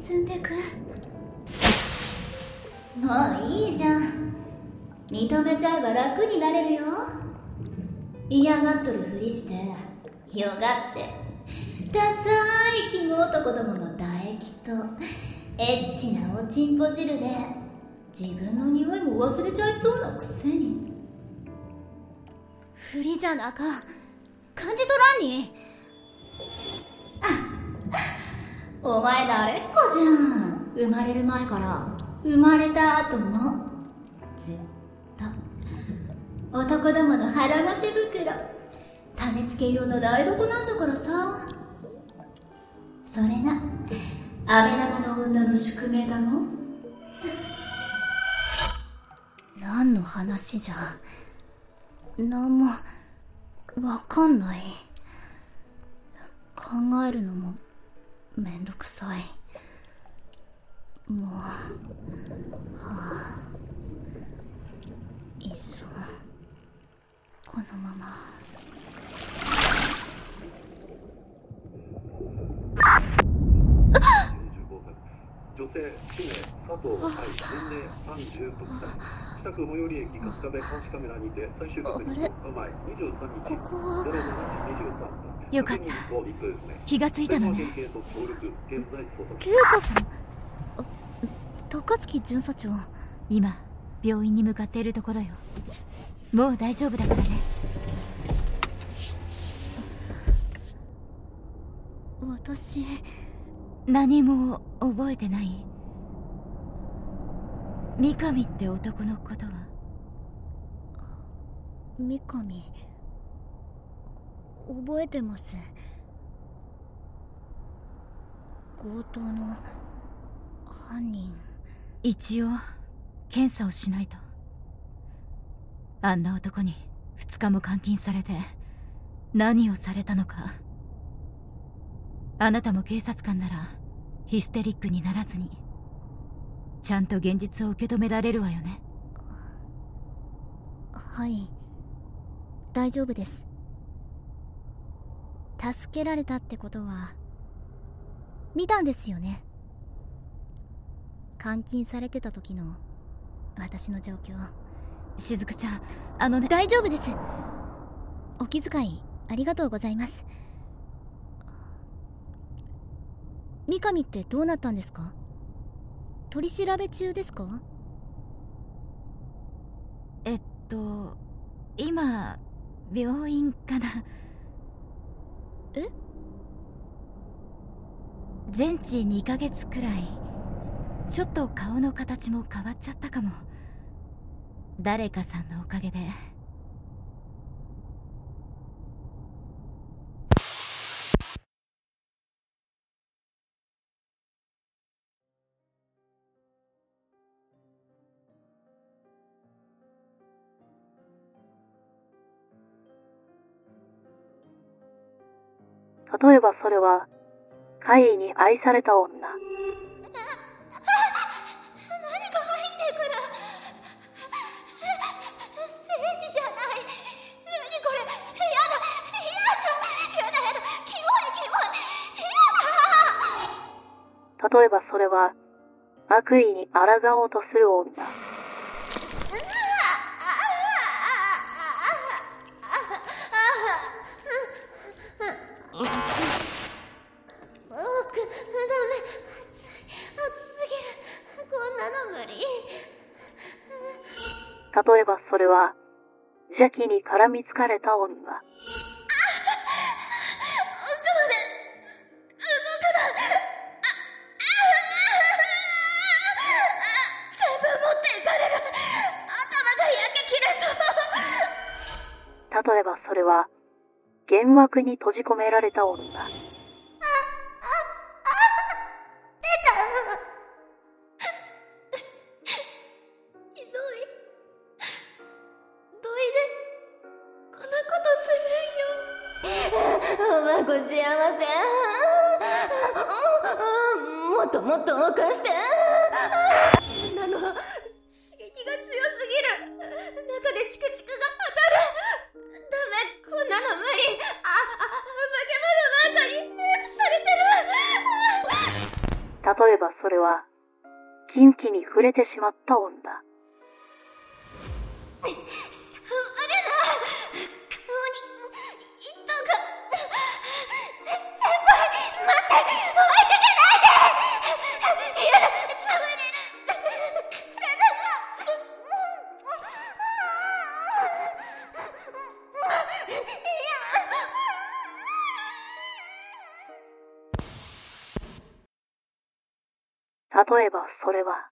進んでく。もういいじゃん。認めちゃえば楽になれるよ。嫌がっとるふりしてよがってダサいキモ男どもの唾液とエッチなおちんぽ汁で自分の匂いも忘れちゃいそうなくせに。ふりじゃなか感じとらんに。お前慣れっこじゃん。生まれる前から生まれた後もずっと男どもの腹ませ袋、種付け用の台所なんだからさ。それが飴玉の女の宿命だもん。何の話じゃ。なんもわかんない。考えるのもめんどくさい。もういっそこのまま。 女性、氏名、佐藤愛、年齢36歳。北区最寄り駅春日部監視カメラにて最終確認の前23日ここは 07時23分。 よかった。気がついたのね。 恵子さん。高槻巡査長。 今病院に向かっているところよ。もう大丈夫だからね。 私何も覚えてない。三上って男のことは。 三上覚えてます。強盗の犯人。 一応検査をしないと。あんな男に2日も監禁されて何をされたのか。あなたも警察官ならヒステリックにならずにちゃんと現実を受け止められるわよね。 はい、大丈夫です。助けられたってことは見たんですよね。監禁されてた時の私の状況。 しずくちゃん、ね。 大丈夫です。お気遣いありがとうございます。三上ってどうなったんですか？取り調べ中ですか？ 今病院かな。 え？ 全治2ヶ月くらい。ちょっと顔の形も変わっちゃったかも。誰かさんのおかげで。 例えばそれは怪異に愛された女。 何か入ってくる。政治じゃない。何これ。やだキモい。 例えばそれは悪意に抗おうとする女。例えばそれは邪気に絡みつかれた女。例えばそれは幻惑に閉じ込められた女。 幸せ。もっともっと犯して。なの刺激が強すぎる。中でチクチクが当たる。ダメ、こんなの無理。化け物の中にレイプされてる。 例えばそれは、禁忌に触れてしまった恩だ。 触るな。顔に糸が。先輩、待って、置いてけないで。やだ、潰れる。体が。 例えばそれは、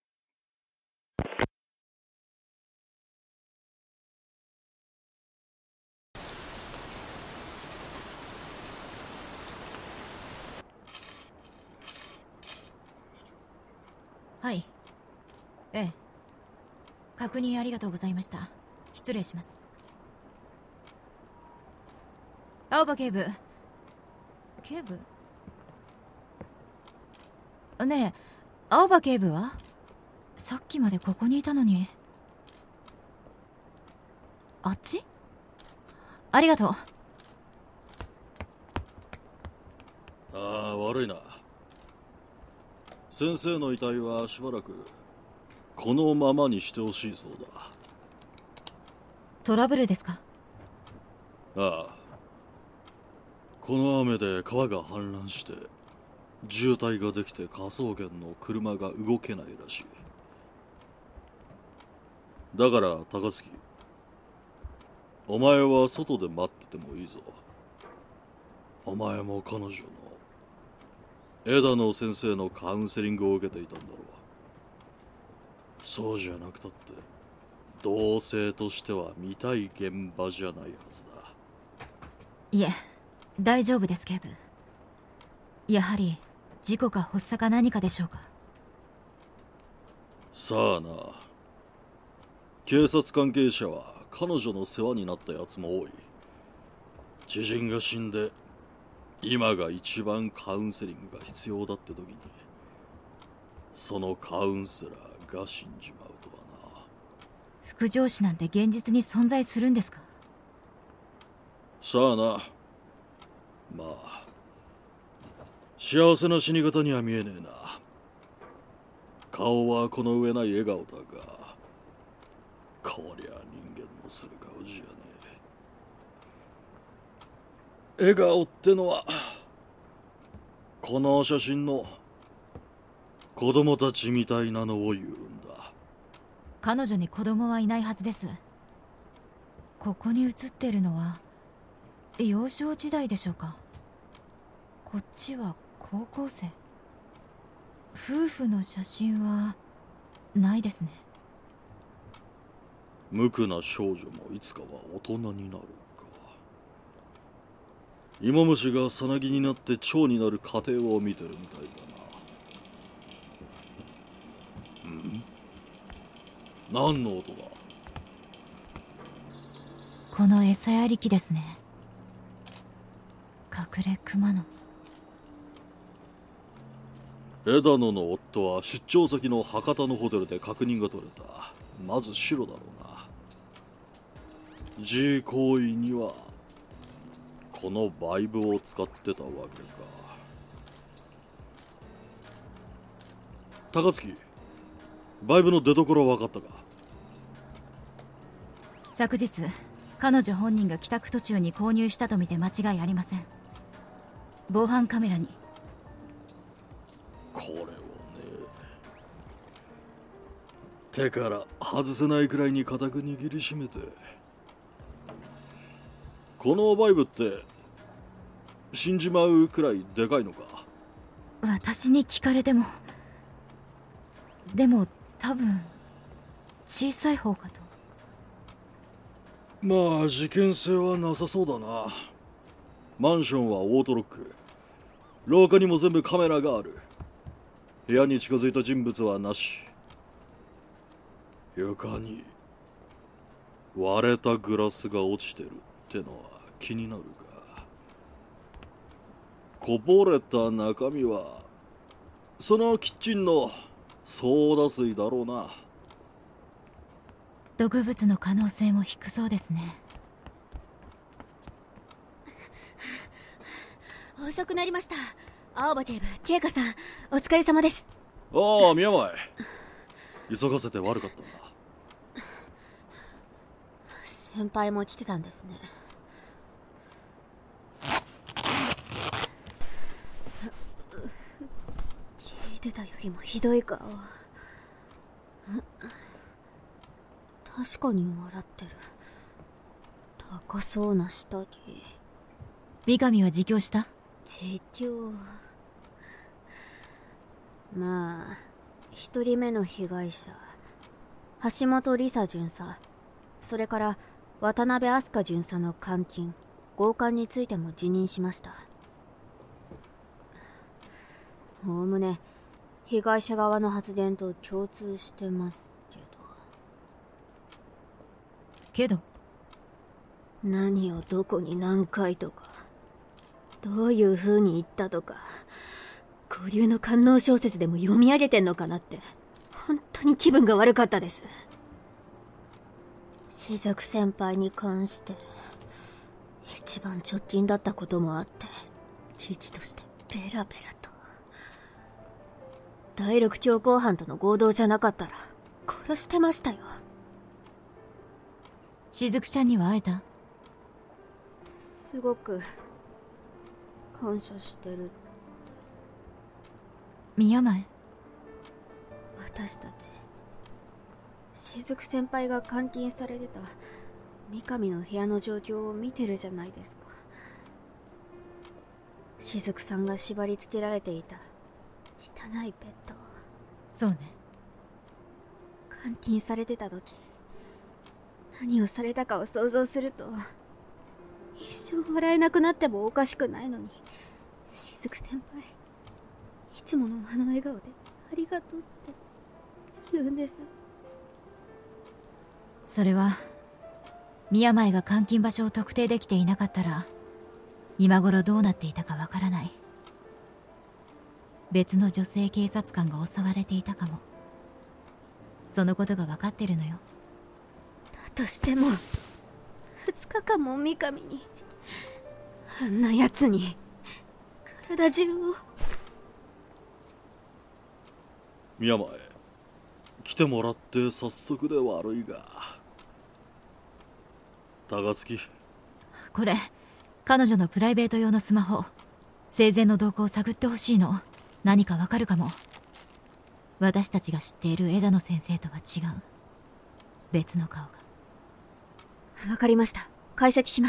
はい。ええ。確認ありがとうございました。失礼します。青葉警部。警部？ねえ、青葉警部は？さっきまでここにいたのに。あっち？ありがとう。 ああ、悪いな。先生の遺体はしばらくこのままにしてほしいそうだ。 トラブルですか？ ああ。この雨で川が氾濫して渋滞ができて科捜研の車が動けないらしい。だから高槻、お前は外で待っててもいいぞ。お前も彼女の枝野先生のカウンセリングを受けていたんだろう。そうじゃなくたって同性としては見たい現場じゃないはずだ。 いえ、大丈夫です警部。やはり事故か発作か何かでしょうか？ さあな。警察関係者は彼女の世話になったやつも多い。知人が死んで今が一番カウンセリングが必要だって時に、そのカウンセラーが死んじまうとはな。 副上司なんて現実に存在するんですか？ さあな。まあ幸せな死に方には見えねえな。顔はこの上ない笑顔だが、こりゃ人間のする顔じゃねえ。笑顔ってのはこの写真の子供たちみたいなのを言うんだ。 彼女に子供はいないはずです。ここに写ってるのは幼少時代でしょうか？こっちは高校生。夫婦の写真はないですね。 無垢な少女もいつかは大人になるか。芋虫がさなぎになって蝶になる過程を見てるみたいだな。ん？何の音だ？ この餌やり機ですね。隠れ熊の。 枝野の夫は出張先の博多のホテルで確認が取れた。まず白だろうな。G 行為にはこのバイブを使ってたわけか。高槻、バイブの出所は分かったか？ 昨日彼女本人が帰宅途中に購入したとみて間違いありません。防犯カメラに。 これをね、手から外せないくらいに固く握りしめて。このバイブって死んじまうくらいでかいのか？ 私に聞かれても。でも多分小さい方かと。 まあ事件性はなさそうだな。マンションはオートロック、廊下にも全部カメラがある。部屋に近づいた人物はなし。床に割れたグラスが落ちてるってのは気になるが、こぼれた中身はそのキッチンのソーダ水だろうな。 毒物の可能性も低そうですね。 遅くなりました。 青葉警部、テイカさん、お疲れ様です。 ああ、宮前。急がせて悪かったな。 先輩も来てたんですね。聞いてたよりもひどい顔。確かに笑ってる。高そうな下着。 三上は自供した？ 自供。まあ、一人目の被害者、橋本梨沙巡査、それから渡辺飛鳥巡査の監禁、強姦についても辞任しました。おおむね被害者側の発言と共通してますけど何をどこに何回とか、どういう風に言ったとか、古流の官能小説でも読み上げてんのかなって、本当に気分が悪かったです。雫先輩に関して一番直近だったこともあって、父としてベラベラと。第六強行犯との合同じゃなかったら殺してましたよ。 雫ちゃんには会えた？ すごく感謝してる。 宮前、 私たち雫先輩が監禁されてた三上の部屋の状況を見てるじゃないですか。雫さんが縛り付けられていた汚いベッド。 そうね。 監禁されてた時、何をされたかを想像すると、一生笑えなくなってもおかしくないのに、雫先輩いつものあの笑顔でありがとうって言うんです。 それは宮前が監禁場所を特定できていなかったら今頃どうなっていたかわからない。別の女性警察官が襲われていたかも。そのことが分かってるのよ。 だとしても2日間も三上に、あんな奴に体中を。 宮前、来てもらって早速で悪いが、高槻、 これ彼女のプライベート用のスマホ。生前の動向を探ってほしいの。何かわかるかも。私たちが知っている枝野先生とは違う別の顔が。 わかりました。解析します。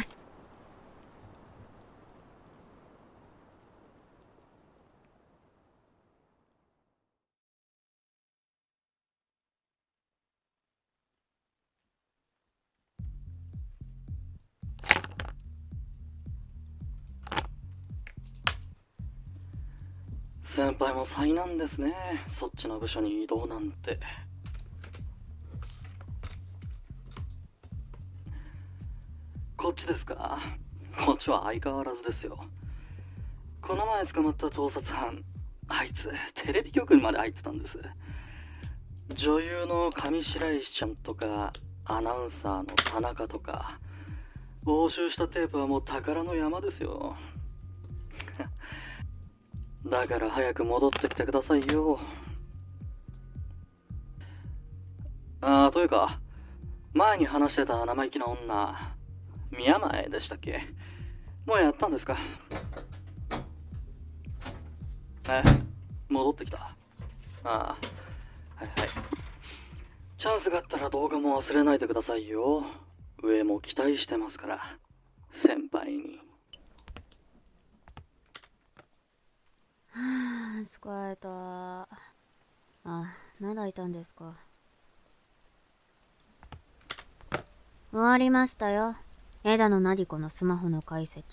先輩も災難ですね。そっちの部署に移動なんて。こっちですか？こっちは相変わらずですよ。この前捕まった盗撮犯、あいつテレビ局にまで入ってたんです。女優の上白石ちゃんとかアナウンサーの田中とか、押収したテープはもう宝の山ですよ。だから早く戻ってきてくださいよ。というか、前に話してた生意気な女、宮前でしたっけ？もうやったんですか？戻ってきた。はいはい。チャンスがあったら動画も忘れないでくださいよ。上も期待してますから、先輩に。 疲れた。まだいたんですか。終わりましたよ。枝野成子のスマホの解析。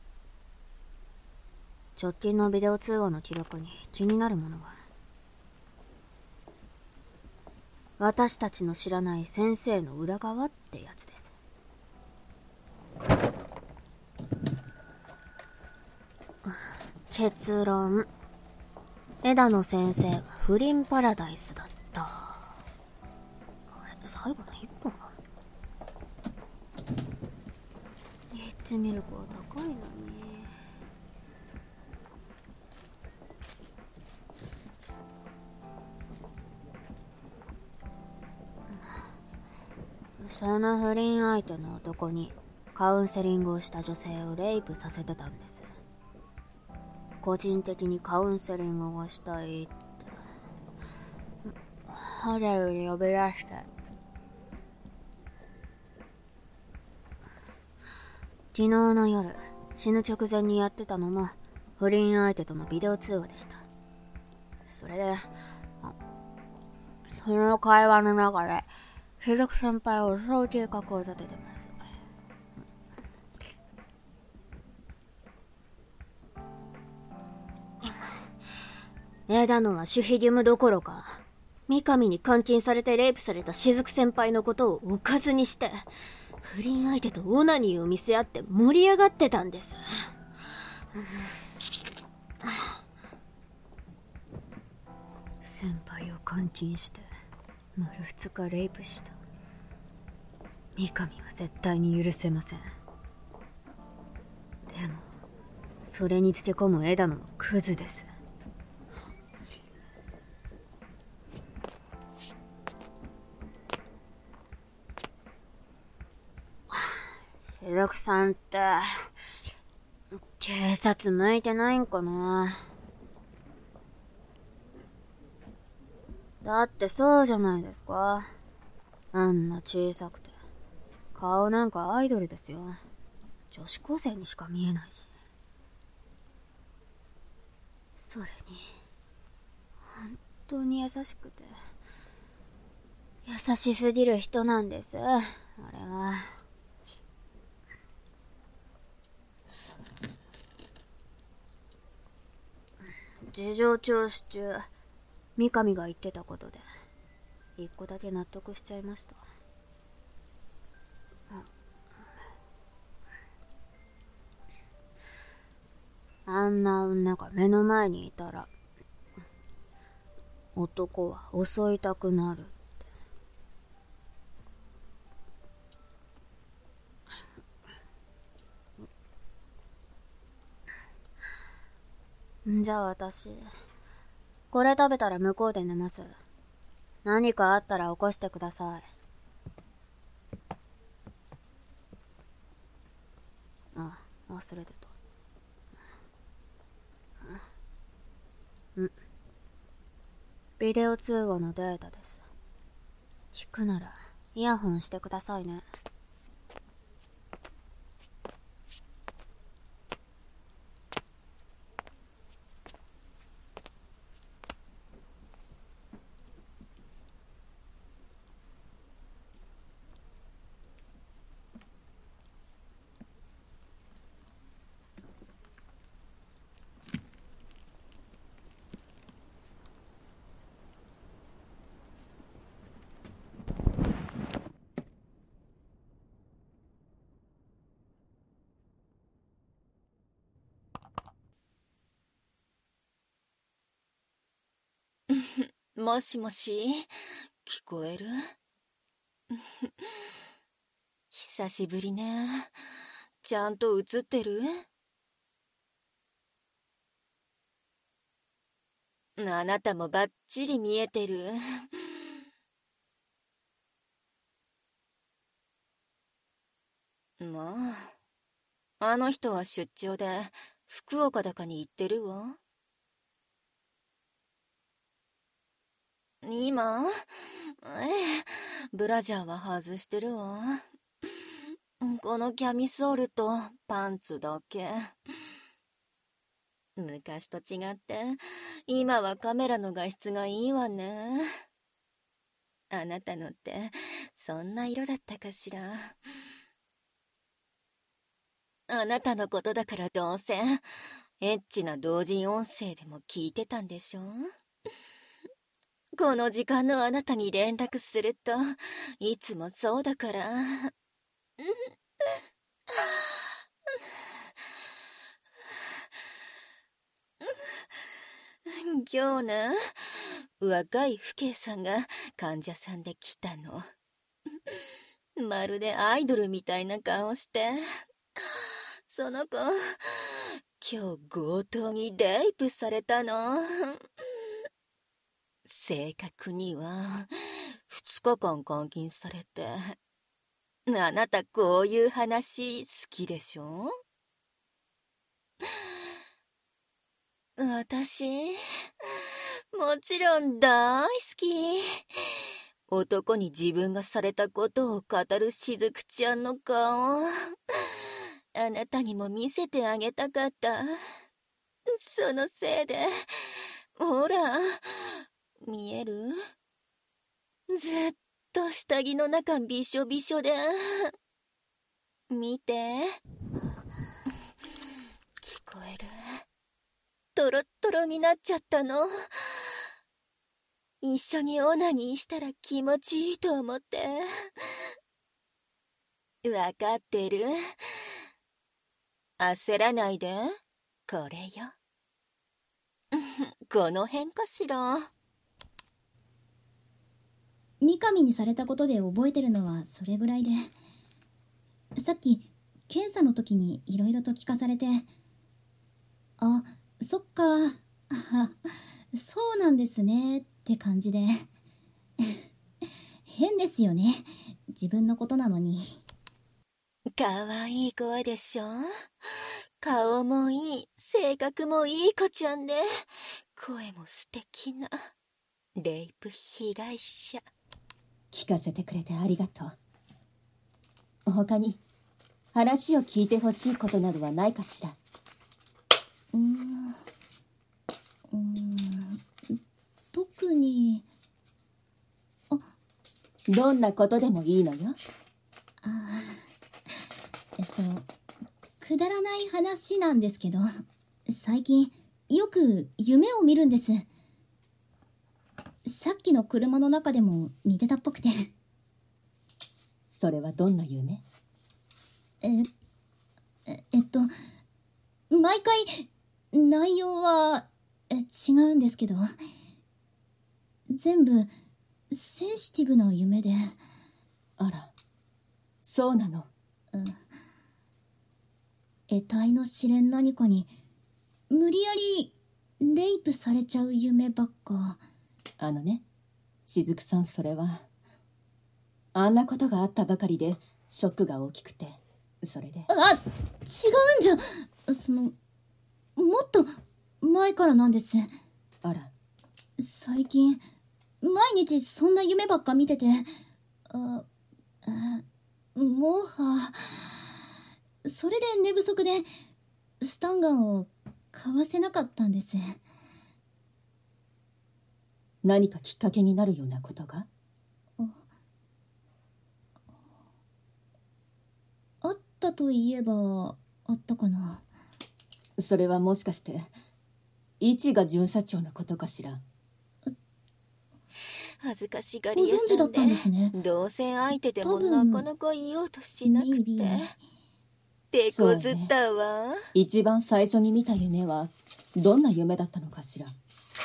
直近のビデオ通話の記録に気になるものは、私たちの知らない先生の裏側ってやつです。結論、枝野先生は不倫パラダイスだった。最後の一本はリッチミルクは高いのに。 その不倫相手の男にカウンセリングをした女性をレイプさせてたんです。個人的にカウンセリングをしたいって、ホテルに呼び出して。昨日の夜、死ぬ直前にやってたのも不倫相手とのビデオ通話でした。それで、その会話の中で雫先輩を襲う計画を立ててます。枝野は守秘義務どころか、三上に監禁されてレイプされた雫先輩のことをおかずにして、不倫相手とオナニーを見せ合って盛り上がってたんです。先輩を監禁して丸2日レイプした。三上は絶対に許せません。でもそれにつけ込む枝野もクズです。雫さんって警察向いてないんかな。だってそうじゃないですか。あんな小さくて顔なんかアイドルですよ。女子高生にしか見えないし。それに本当に優しくて優しすぎる人なんです、あれは。事情聴取中、三上が言ってたことで一個だけ納得しちゃいました。あんな女が目の前にいたら男は襲いたくなるって。じゃあ私これ食べたら向こうで寝ます。何かあったら起こしてください。あ、忘れてた。ビデオ通話のデータです。聞くならイヤホンしてくださいね。 もしもし、聞こえる？久しぶりね。ちゃんと映ってる？あなたもバッチリ見えてる。まあ、あの人は出張で福岡だかに行ってるわ。今？ブラジャーは外してるわ。このキャミソールとパンツだけ。昔と違って今はカメラの画質がいいわね。あなたのってそんな色だったかしら。あなたのことだからどうせエッチな同人音声でも聞いてたんでしょ。この時間のあなたに連絡するといつもそうだから。今日な、若い父兄さんが患者さんで来たの。まるでアイドルみたいな顔して。その子、今日強盗にレイプされたの。正確には2日間監禁されてあなたこういう話好きでしょ？私、もちろん大好き。男に自分がされたことを語るしずくちゃんの顔、あなたにも見せてあげたかった。そのせいで、ほら、見える？ずっと下着の中びしょびしょで。見て。聞こえる？トロットロになっちゃったの。一緒にオナニーしたら気持ちいいと思って。わかってる？焦らないで。これよ。この辺かしら。 三上にされたことで覚えてるのはそれぐらいで、さっき検査の時にいろいろと聞かされて、あ、そっか、そうなんですねって感じで変ですよね、自分のことなのに。 かわいい声でしょ。顔もいい、性格もいい子ちゃんで、声も素敵なレイプ被害者。 聞かせてくれてありがとう。他に話を聞いてほしいことなどはないかしら。 特に。 どんなことでもいいのよ。 くだらない話なんですけど、最近よく夢を見るんです。さっきの車の中でも見てたっぽくて。 それはどんな夢？ 毎回内容は違うんですけど、全部センシティブな夢で。 あら、そうなの。 得体の知れん何かに無理やりレイプされちゃう夢ばっか。 あのね、雫さん、それはあんなことがあったばかりでショックが大きくて、それで。 違うんじゃ。もっと前からなんです。 あら、 最近毎日そんな夢ばっか見てて、もはそれで寝不足でスタンガンを買わせなかったんです。 何かきっかけになるようなことが？ あったといえばあったかな。 それはもしかして市賀巡査長のことかしら。 恥ずかしがり屋さんで、 ご存知だったんですね。 同棲相手でもなかなか言おうとしなくて手こずったわ。 一番最初に見た夢はどんな夢だったのかしら。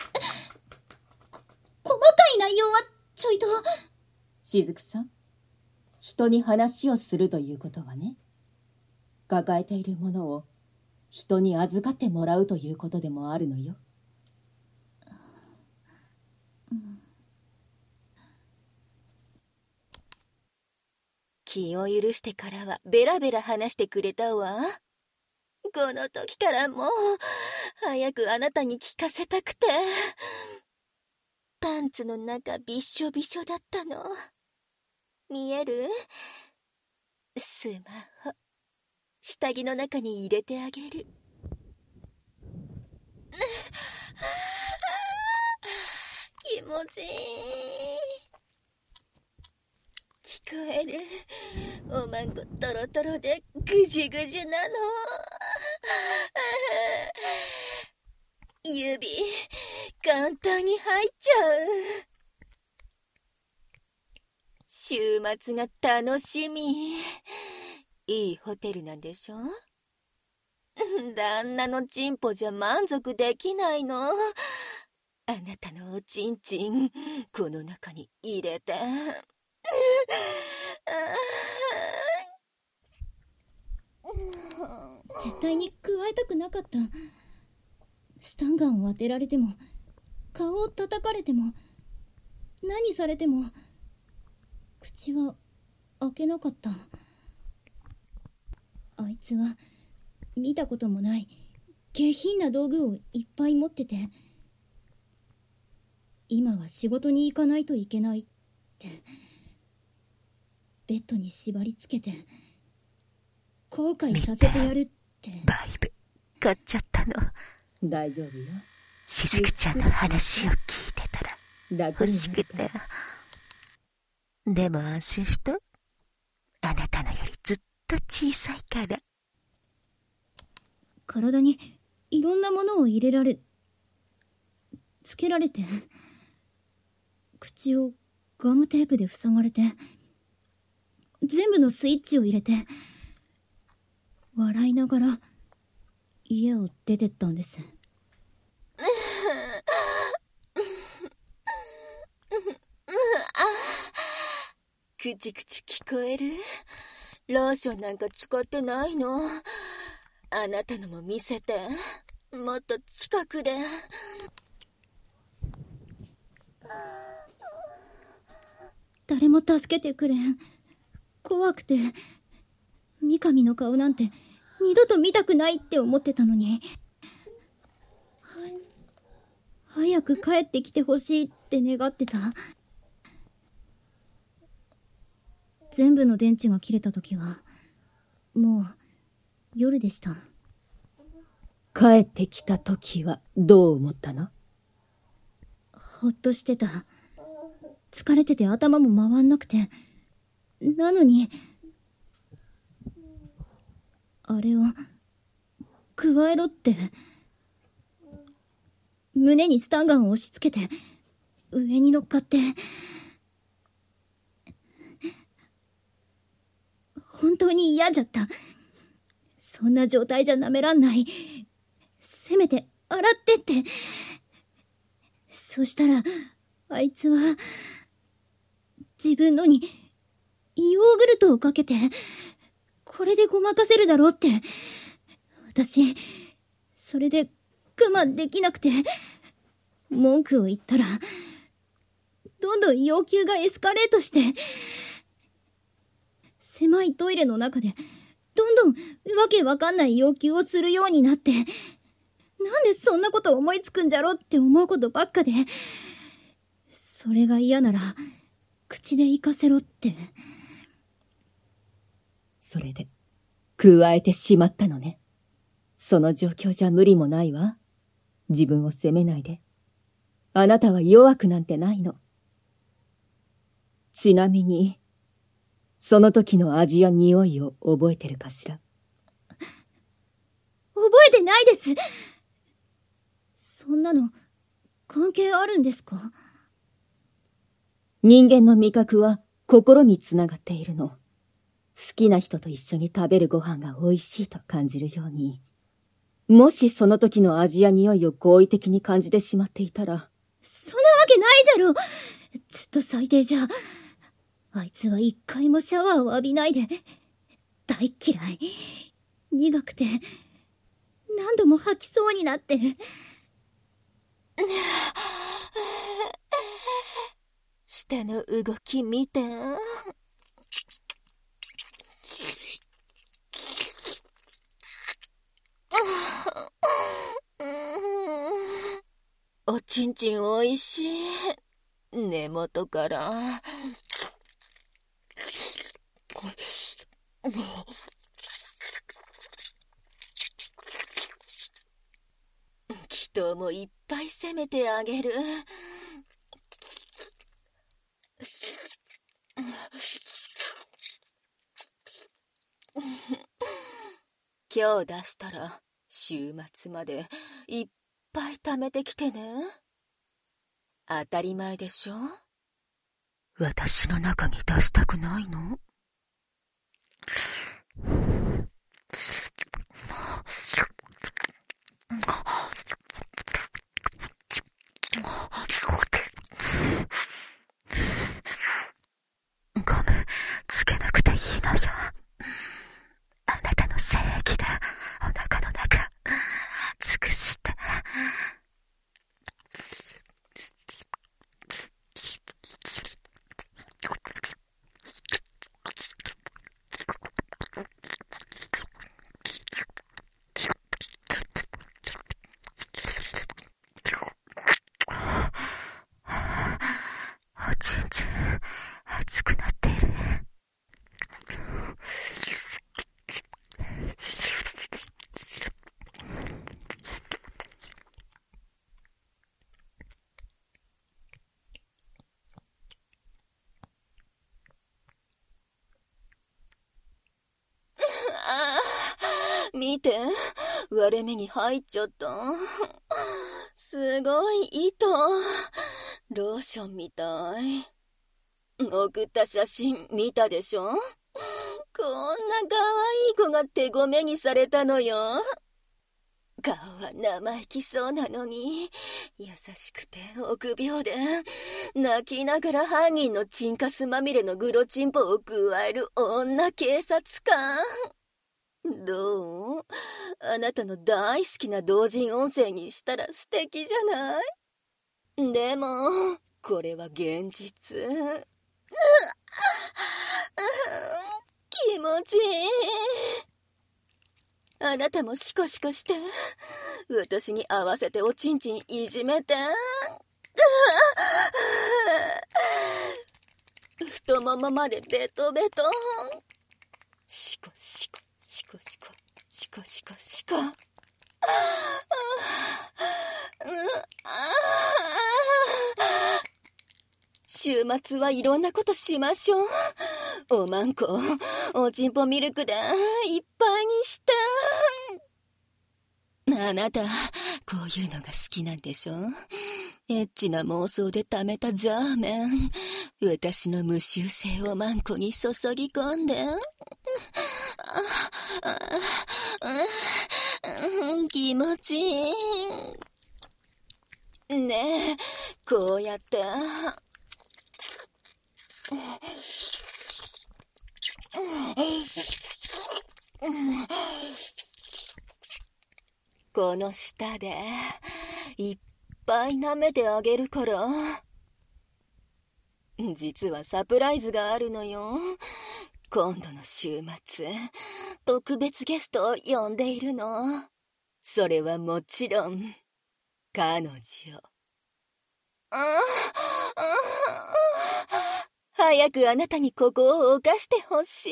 細かい内容はちょいと。 雫さん、人に話をするということはね、抱えているものを人に預かってもらうということでもあるのよ。 気を許してからはベラベラ話してくれたわ。この時からもう早くあなたに聞かせたくて。パンツの中びっしょびしょだったの。見える？スマホ下着の中に入れてあげる。気持ちいい。聞こえる？おまんこトロトロでぐじゅぐじゅなの。指簡単に入っちゃう。週末が楽しみ。いいホテルなんでしょ？旦那のチンポじゃ満足できないの。あなたのおちんちんこの中に入れて。 絶対に加えたくなかった。スタンガンを当てられても、顔を叩かれても、何されても、口は開けなかった。あいつは見たこともない下品な道具をいっぱい持ってて、今は仕事に行かないといけないってベッドに縛り付けて後悔させてやるって。 バイブ買っちゃったの。 大丈夫よ。 しずくちゃんの話を聞いてたら欲しくて。でも安心して、あなたのよりずっと小さいから。 体にいろんなものを入れられ、つけられて、口をガムテープで塞がれて、全部のスイッチを入れて、笑いながら家を出てったんです。 くちくち聞こえる？ローションなんか使ってないの？あなたのも見せて。もっと近くで。 誰も助けてくれん。怖くて、三上の顔なんて二度と見たくないって思ってたのに、早く帰ってきてほしいって願ってた。全部の電池が切れた時はもう夜でした。 帰ってきた時はどう思ったの？ ほっとしてた。疲れてて頭も回んなくて。なのにあれを加えろって。胸にスタンガンを押し付けて上に乗っかって。本当に嫌じゃった。そんな状態じゃ舐めらんない。せめて洗ってって。そしたらあいつは自分のにヨーグルトをかけて、これでごまかせるだろうって。私それで我慢できなくて文句を言ったら、どんどん要求がエスカレートして、狭いトイレの中でどんどんわけわかんない要求をするようになって、なんでそんなこと思いつくんじゃろって思うことばっかで、それが嫌なら口で言かせろって。 それで加えてしまったのね。その状況じゃ無理もないわ。自分を責めないで。あなたは弱くなんてないの。ちなみにその時の味や匂いを覚えてるかしら？ 覚えてないです。そんなの関係あるんですか？ 人間の味覚は心につながっているの。好きな人と一緒に食べるご飯が美味しいと感じるように、もしその時の味や匂いを好意的に感じてしまっていたら。 そんなわけないじゃろ。ずっと最低じゃ。あいつは一回もシャワーを浴びないで。大嫌い。苦くて何度も吐きそうになって。 下の動き見て。おちんちんおいしい。根元から祈祷もいっぱい責めてあげる。今日出したら週末までいっぱい貯めてきてね。当たり前でしょ。私の中に出したくないの？ごめん、つけなくていいのよ。あなたの精液でお腹の中尽くして。 見て、割れ目に入っちゃった。すごい糸。ローションみたい。送った写真見たでしょ？こんな可愛い子が手ごめにされたのよ。顔は生意気そうなのに、優しくて臆病で、泣きながら犯人のチンカスまみれのグロチンポを加える女警察官。どう？あなたの大好きな同人音声にしたら素敵じゃない？でも、これは現実。気持ちいい。あなたもシコシコして、私に合わせておちんちんいじめて。太ももまでベトベト。シコシコシコシコシコシコシコ。週末はいろんなことしましょう。おまんこ、おちんぽミルクでいっぱいにして。あなた、こういうのが好きなんでしょ？エッチな妄想で溜めたザーメン、私の無臭性おまんこに注ぎ込んで。気持ちいい。ねえ、こうやって。この舌でいっぱい舐めてあげるから。実はサプライズがあるのよ。今度の週末、特別ゲストを呼んでいるの。それはもちろん彼女。早くあなたにここを犯してほしい。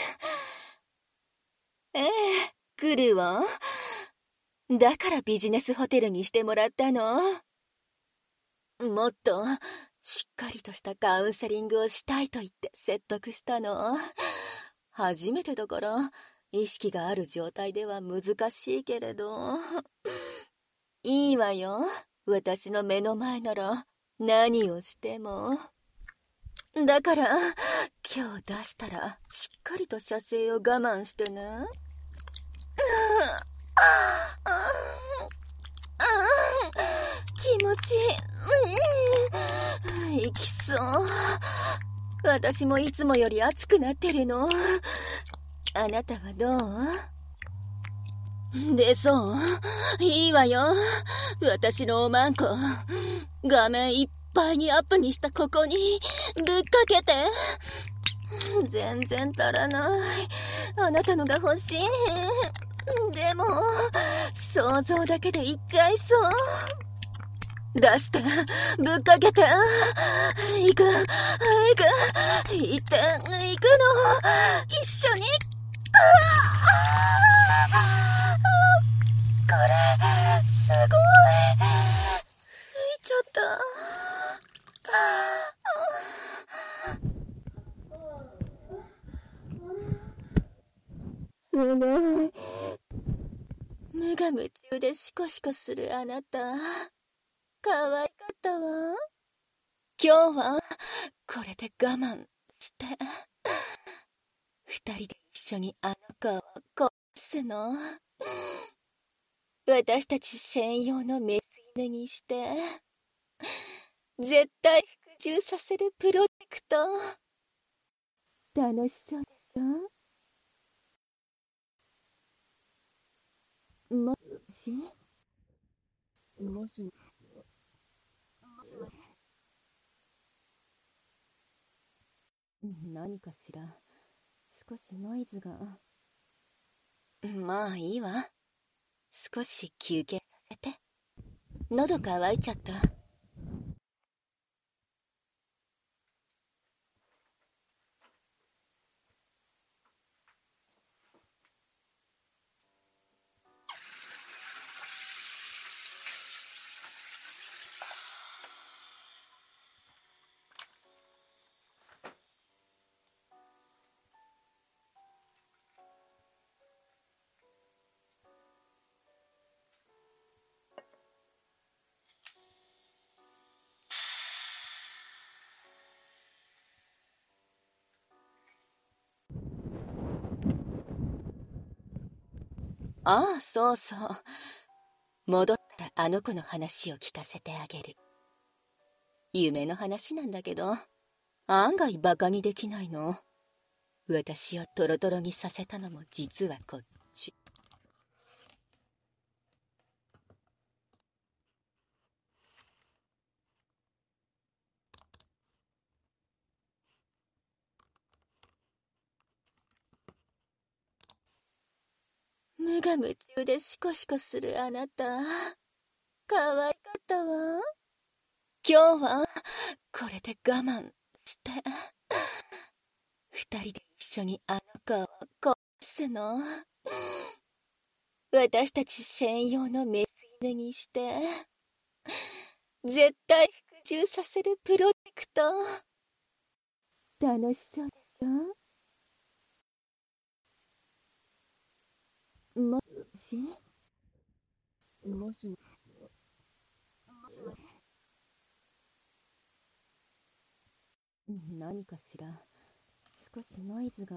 ええ、来るわ。だからビジネスホテルにしてもらったの。もっとしっかりとしたカウンセリングをしたいと言って説得したの。初めてだから意識がある状態では難しいけれど。いいわよ。私の目の前なら何をしても。だから今日出したらしっかりと射精を我慢してね。気持ちいい。いきそう。私もいつもより熱くなってるの。あなたはどう？でそういいわよ。私のおまんこ画面いっぱいにアップにしたここにぶっかけて。全然足らない。あなたのが欲しい。でも想像だけでいっちゃいそう。出してぶっかけて。行く行って行くの一緒に。これすごい。吹いちゃった。すごい。無我夢中でシコシコするあなた、可愛かったわ。今日はこれで我慢して二人で一緒にあの子を殺すの。私たち専用のメス犬にして絶対服従させるプロジェクト。楽しそうでしょ？もし何かしら。少しノイズが。まあいいわ。少し休憩させて。喉乾いちゃった。 ああ、そうそう。戻ったあの子の話を聞かせてあげる。夢の話なんだけど、案外バカにできないの。私をトロトロにさせたのも実はこっち。無我夢中でシコシコするあなた、可愛かったわ。今日はこれで我慢して二人で一緒にあの子を壊すの。私たち専用のメフィーヌにして絶対服従させるプロジェクト。楽しそうでしょ。もし何かしら。少しノイズが。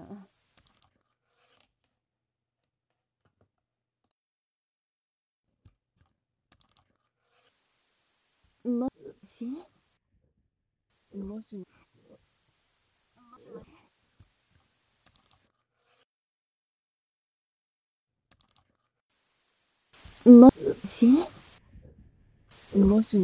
もしもしもしもし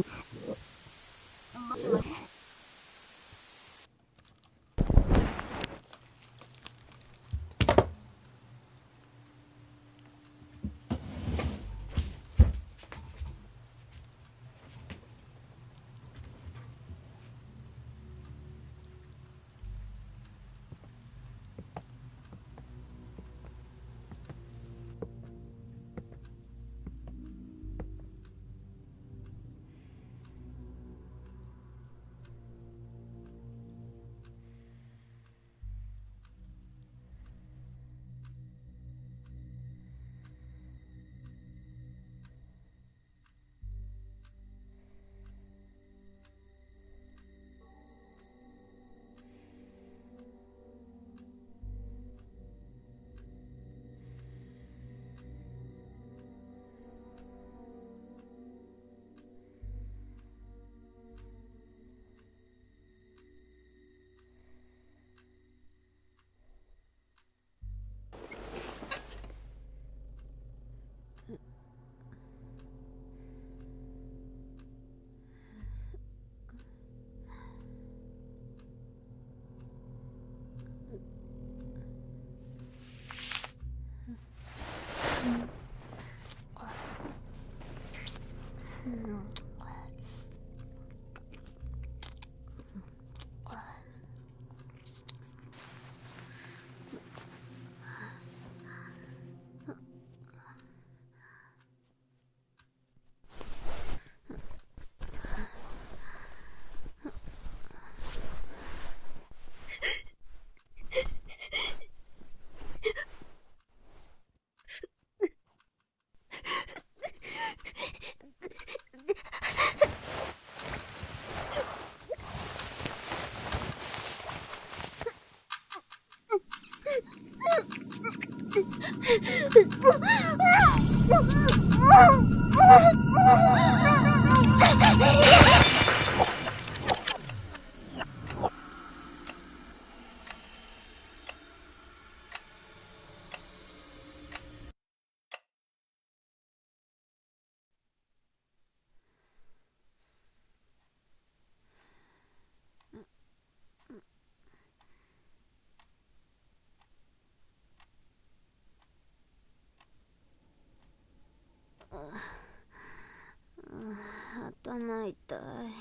頭痛い。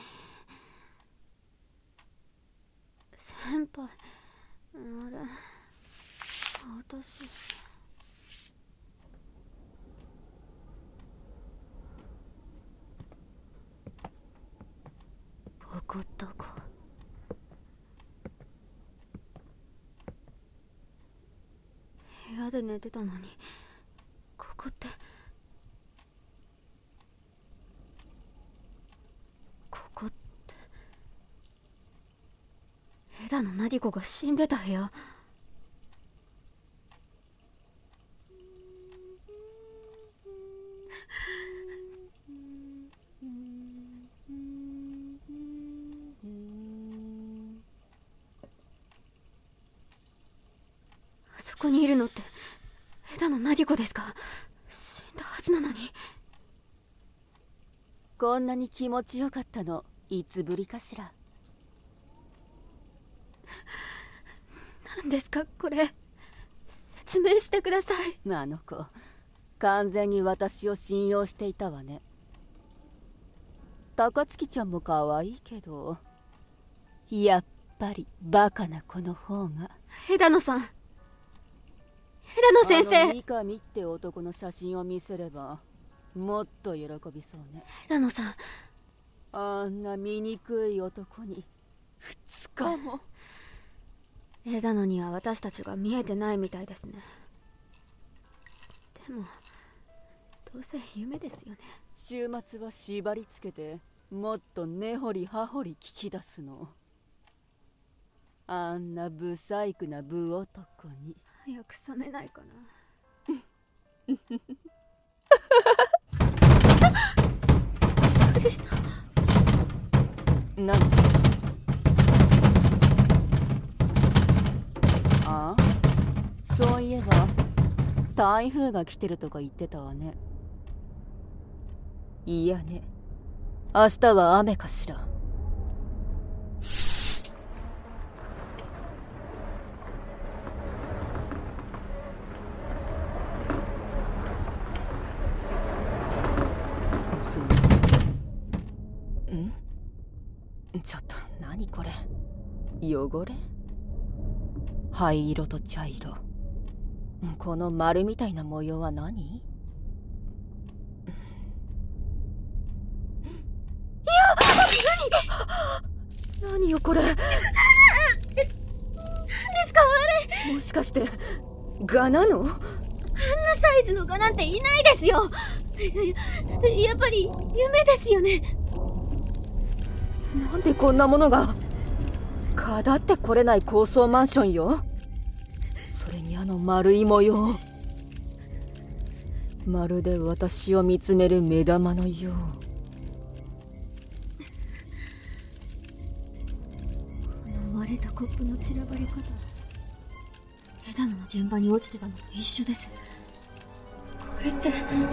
先輩、あれ、私。ここどこ？部屋で寝てたのに、ここって。ここって枝野凪子が死んでた部屋。 こにいるのって枝野凪子ですか？死んだはずなのに。 こんなに気持ちよかったのいつぶりかしら。 何ですかこれ、説明してください。 あの子完全に私を信用していたわね。高槻ちゃんも可愛いけど、やっぱりバカな子の方が。 枝野さん、枝野先生。 三上って男の写真を見せればもっと喜びそうね。 枝野さん、 あんな醜い男に2日も。 枝野には私たちが見えてないみたいですね。でもどうせ夢ですよね。 週末は縛りつけてもっと根掘り葉掘り聞き出すの。あんなブサイクなブ男に。 早く冷めないかな。びっくりした。 何？ああ、そういえば台風が来てるとか言ってたわね。いやね、明日は雨かしら。ちょっと何これ、汚れ？灰色と茶色、この丸みたいな模様は何？何よこれ。何ですかあれ。もしかして蛾なの？あんなサイズの蛾なんていないですよ。やっぱり夢ですよね。 なんでこんなものが。蚊だって来れない高層マンションよ。それにあの丸い模様、まるで私を見つめる目玉のよう。 この割れたコップの散らばり方、枝野の現場に落ちてたのと一緒です。これって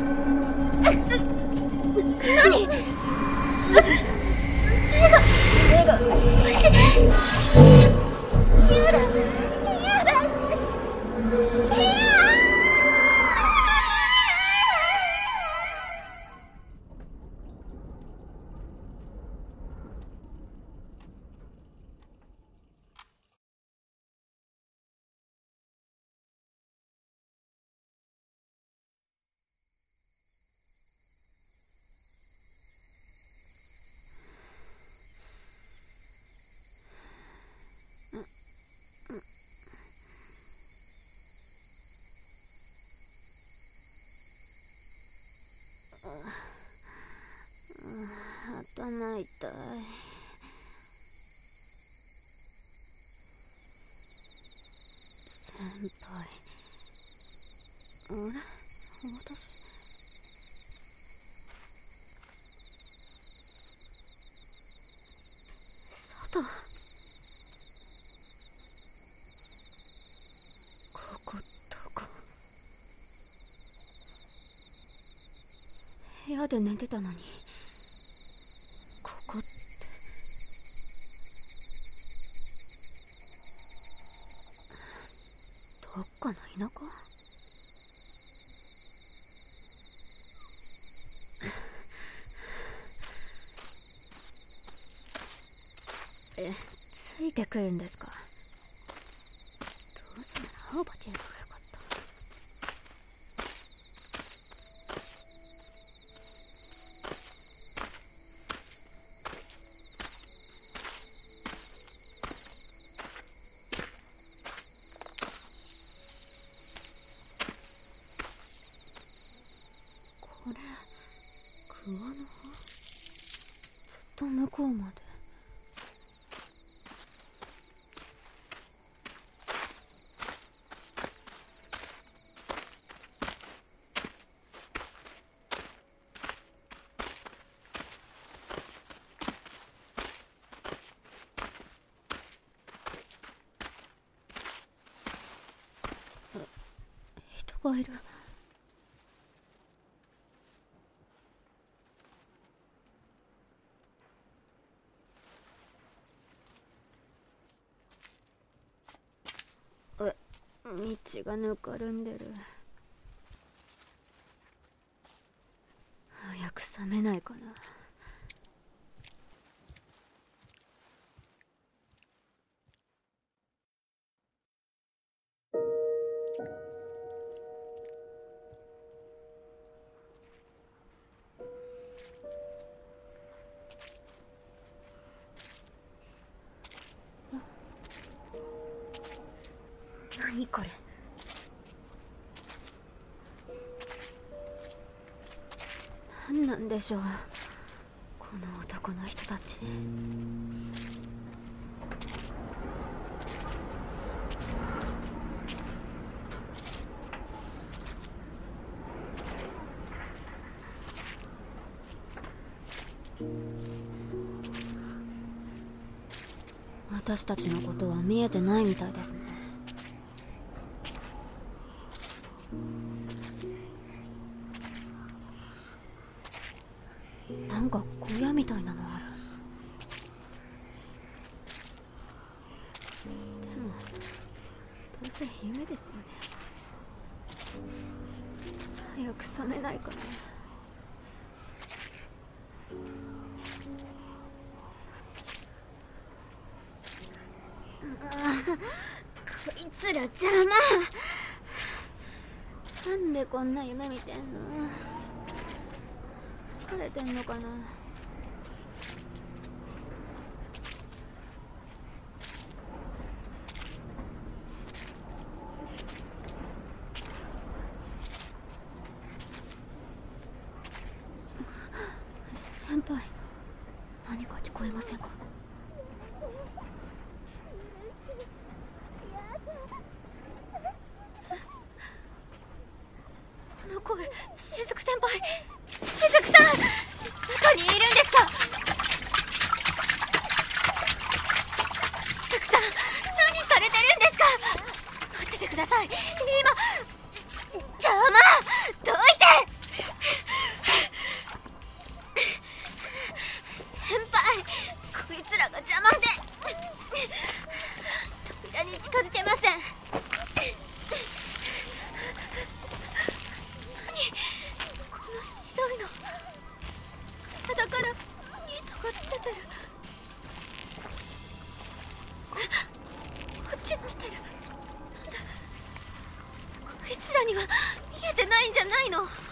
何？目が虫。やだやだ。頭痛い。先輩、あれ、私。外。ここどこ？部屋で寝てたのに。ここってどっかの田舎？ついてくるんですか？どうせなら青葉ティアがよかった。これ桑の葉？ずっと向こうまで。 がいる。道がぬかるんでる。早く冷めないかな。何これ。何なんでしょう、この男の人たち。私たちのことは見えてないみたいですね。なんか小屋みたいなのある。でもどうせ夢ですよね。早く覚めないかな。こいつら邪魔。なんでこんな夢見てんの。疲れてんのかな。先輩、何か聞こえませんか。この声、しずく先輩。しずくさん、中にいるんですか。しずくさん、何されてるんですか。待っててください。今邪魔。どいて。先輩、こいつらが邪魔で扉に近づけません。白いの、体から糸が出てる。こっち見てる。なんでこいつらには見えてないんじゃないの。待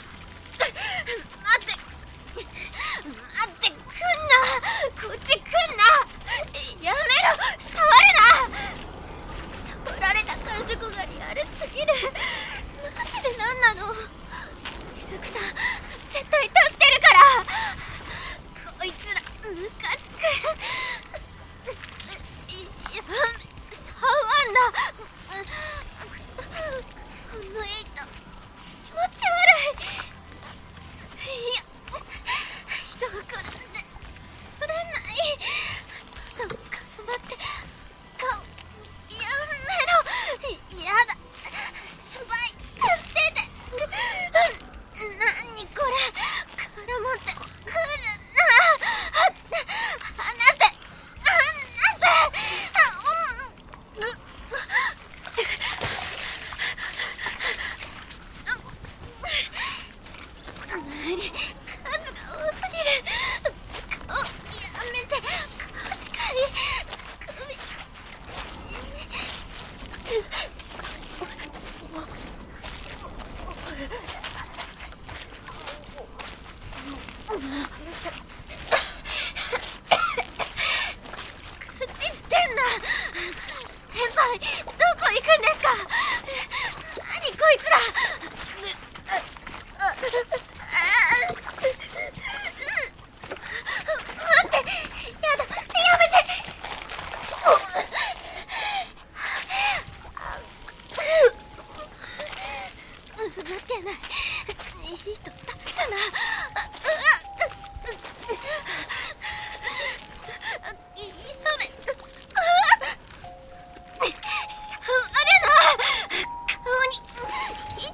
って、来んな。こっち来んな。やめろ、触るな。触られた感触がリアルすぎる。マジで何なの。しずくさん、絶対助けるから。こいつらムカつく。触んな。この糸気持ち悪い。いや、人が絡んで取れない。ただ絡って顔やめろ。やだ、先輩助けて。何これ、絡まってくるな。離せ。数が多すぎる。顔やめて。顔近い。首。口つってんな。先輩、どこ行くんですか。何こいつら。待って、やだ、やめて。動けない。糸出すな。やめ。触るな。顔に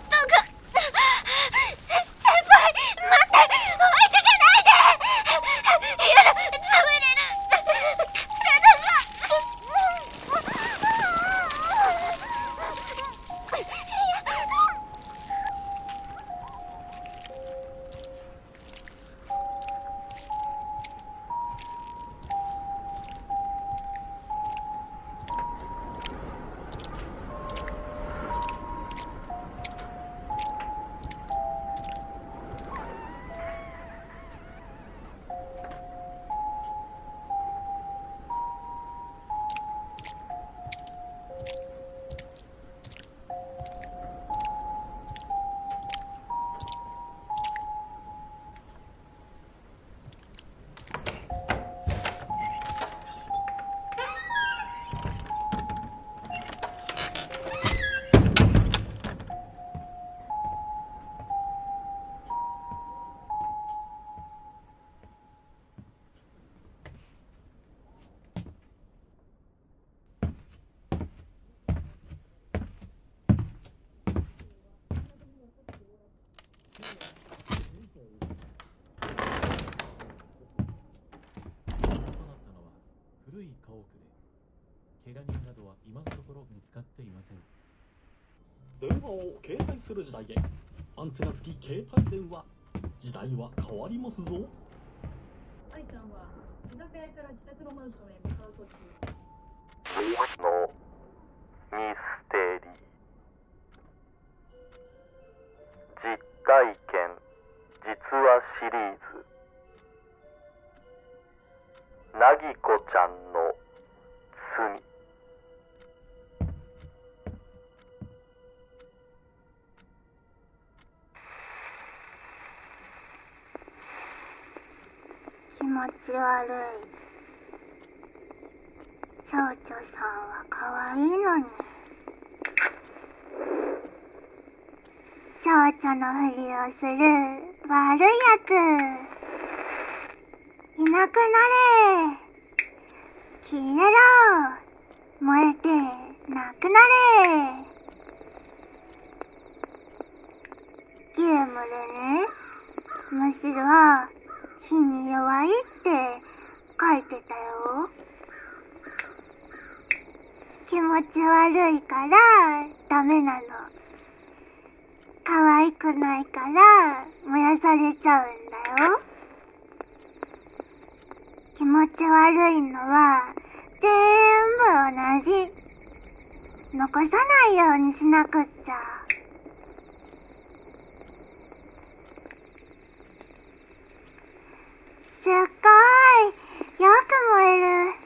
怪我人などは今のところ見つかっていません。 電話を携帯する時代へ。アンテナ付き携帯電話。時代は変わりますぞ。 愛ちゃんは居酒屋から自宅のマンションへ向かう途中のミステリー実体験実話シリーズなぎこちゃんの罪。 気持ち悪い。蝶々さんは可愛いのに。蝶々のふりをする悪いやつ。いなくなれ。消えろ。燃えてなくなれ。ゲームでね、虫は火に弱いって書いてたよ。気持ち悪いからダメなの。可愛くないから燃やされちゃうんだよ。気持ち悪いのは全部同じ。残さないようにしなくっちゃ。すっごいよく燃える。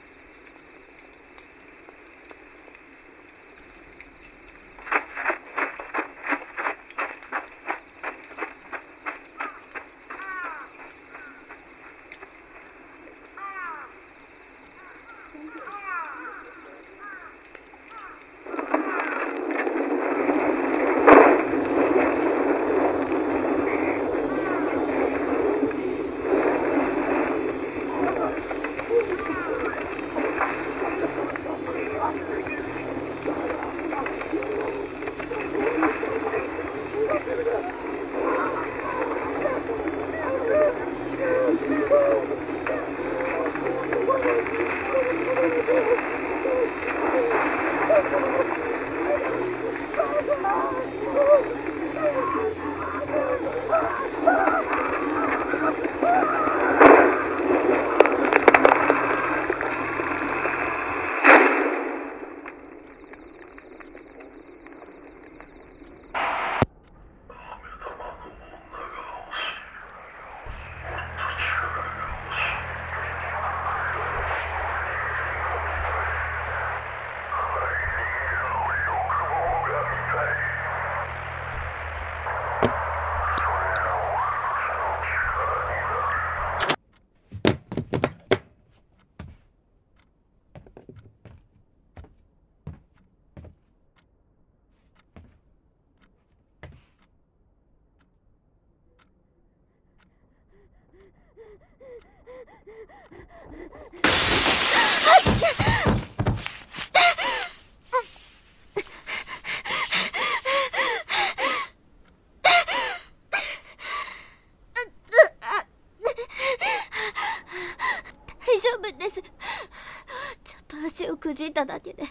大丈夫です。ちょっと足をくじいただけで。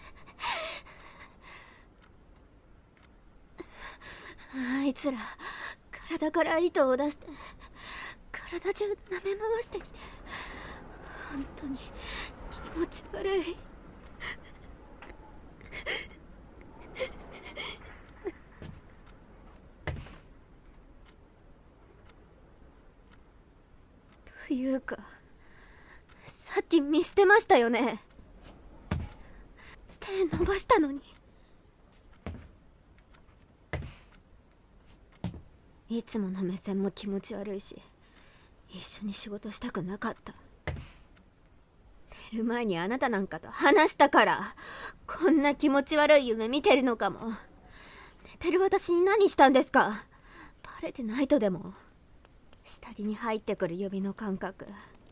あいつら体から糸を出して体中舐め回してきて、本当に気持ち悪い。というか、さっき見捨てましたよね。手伸ばしたのに。いつもの目線も気持ち悪いし、一緒に仕事したくなかった。寝る前にあなたなんかと話したから、こんな気持ち悪い夢見てるのかも。寝てる私に何したんですか？バレてないとでも。下着に入ってくる指の感覚、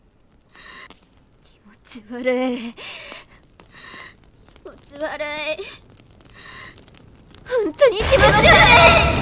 気持ち悪い。気持ち悪い。本当に気持ち悪い。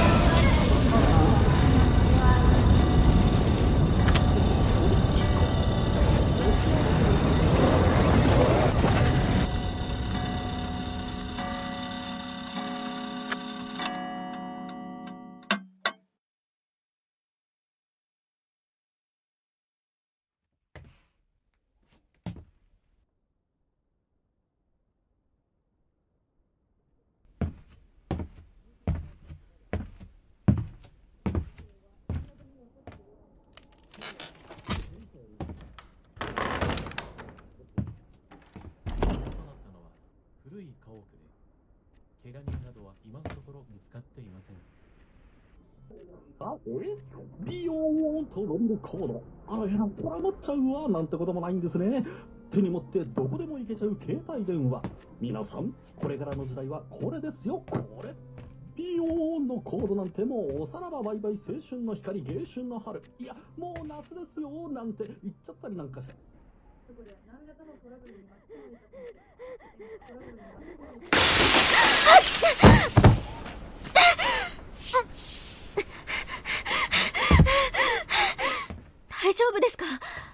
ビヨーンと伸びるコード。あらやら、これ持っちゃうわなんてこともないんですね。手に持ってどこでも行けちゃう携帯電話。皆さん、これからの時代はこれですよ、これ。ビヨーンのコードなんてもうおさらばバイバイ青春の光迎春の春。いや、もう夏ですよなんて言っちゃったりなんかして。そこで何らかのトラブルに巻き込まれた大丈夫ですか？よ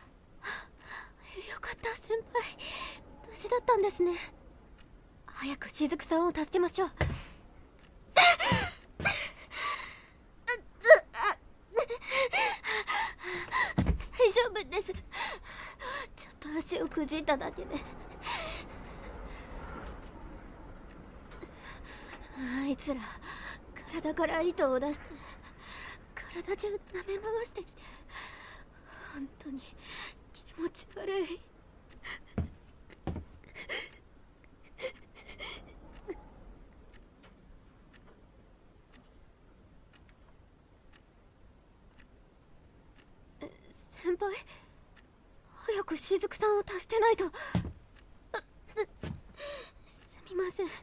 かった、先輩。無事だったんですね。早く雫さんを助けましょう。大丈夫です。ちょっと足をくじいただけで。あいつら体から糸を出して体中舐め回してきて、本当に気持ち悪い。先輩、早く雫さんを助けないと。すみません。はい、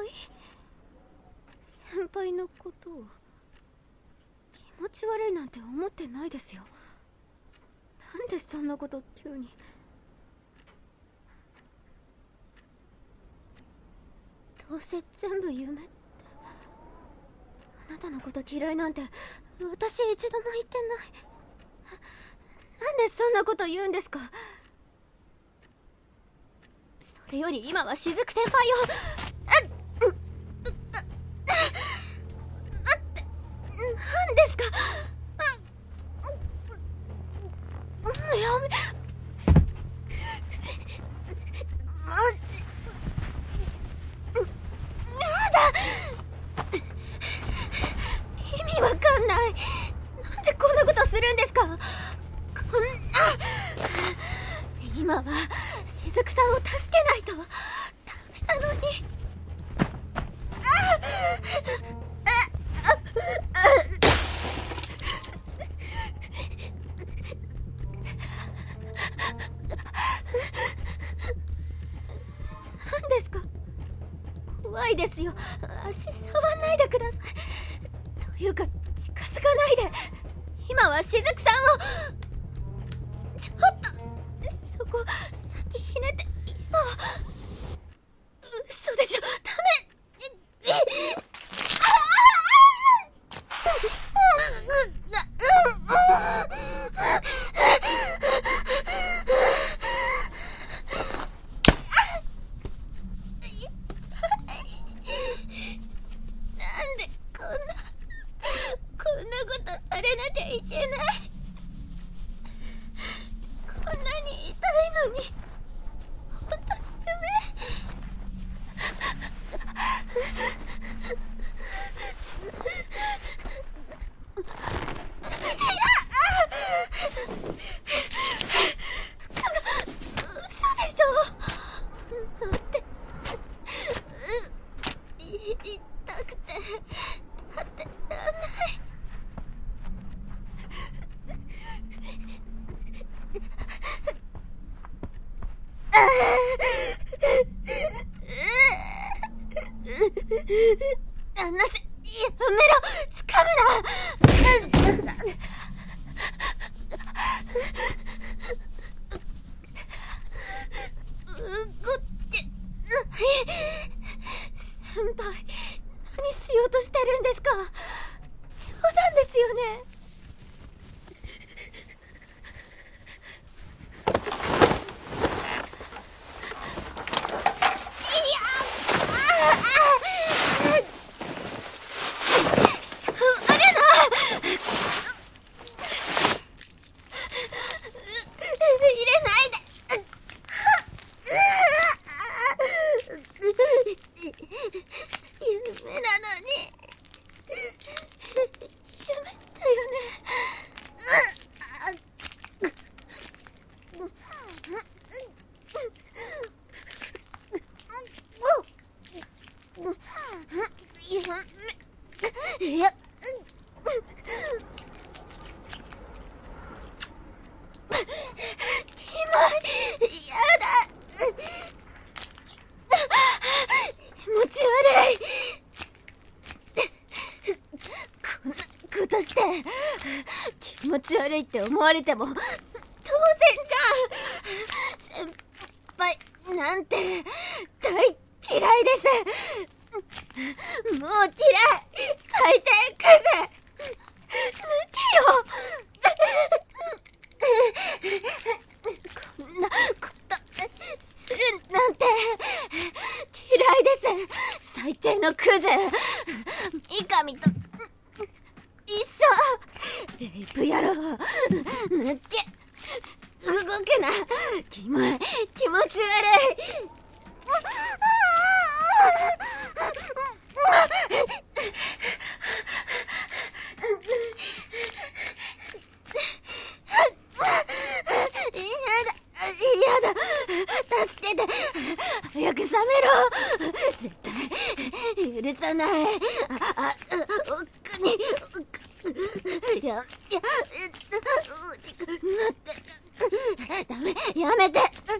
先輩のことを気持ち悪いなんて思ってないですよ。なんでそんなこと急に。どうせ全部夢って。あなたのこと嫌いなんて私一度も言ってない。なんでそんなこと言うんですか？それより今は雫先輩を。何ですか？やめ。やだ。意味わかんない。なんでこんなことするんですか？こんな。今は雫さんを助けないとダメなのに。何ですか？怖いですよ。足触んないでください。というか近づかないで。今は雫さんを。ちょっとそこ先ひねって。今は嘘でしょ。ダメ。なんでこんなことされなきゃいけない。こんなに痛いのに本当に嘘でしょ。待って。痛くて立ってらんない。離せ。やめろ。掴むな。動ってない。先輩、何しようとしてるんですか？冗談ですよね。夢なのに。夢だよね。 キモい。やだ。気持ち悪い。こんなことして気持ち悪いって思われても当然じゃん。先輩なんて大嫌いです。もう嫌い。最低クズ。抜けよ。こんなことするなんて嫌いです。最低のクズ。三上と一緒。レイプ野郎。抜け。動けな。キモい。気持ち悪い。やだ。助けて。早く冷めろ。絶対許さない。奥に大きくなってダメ。やめて。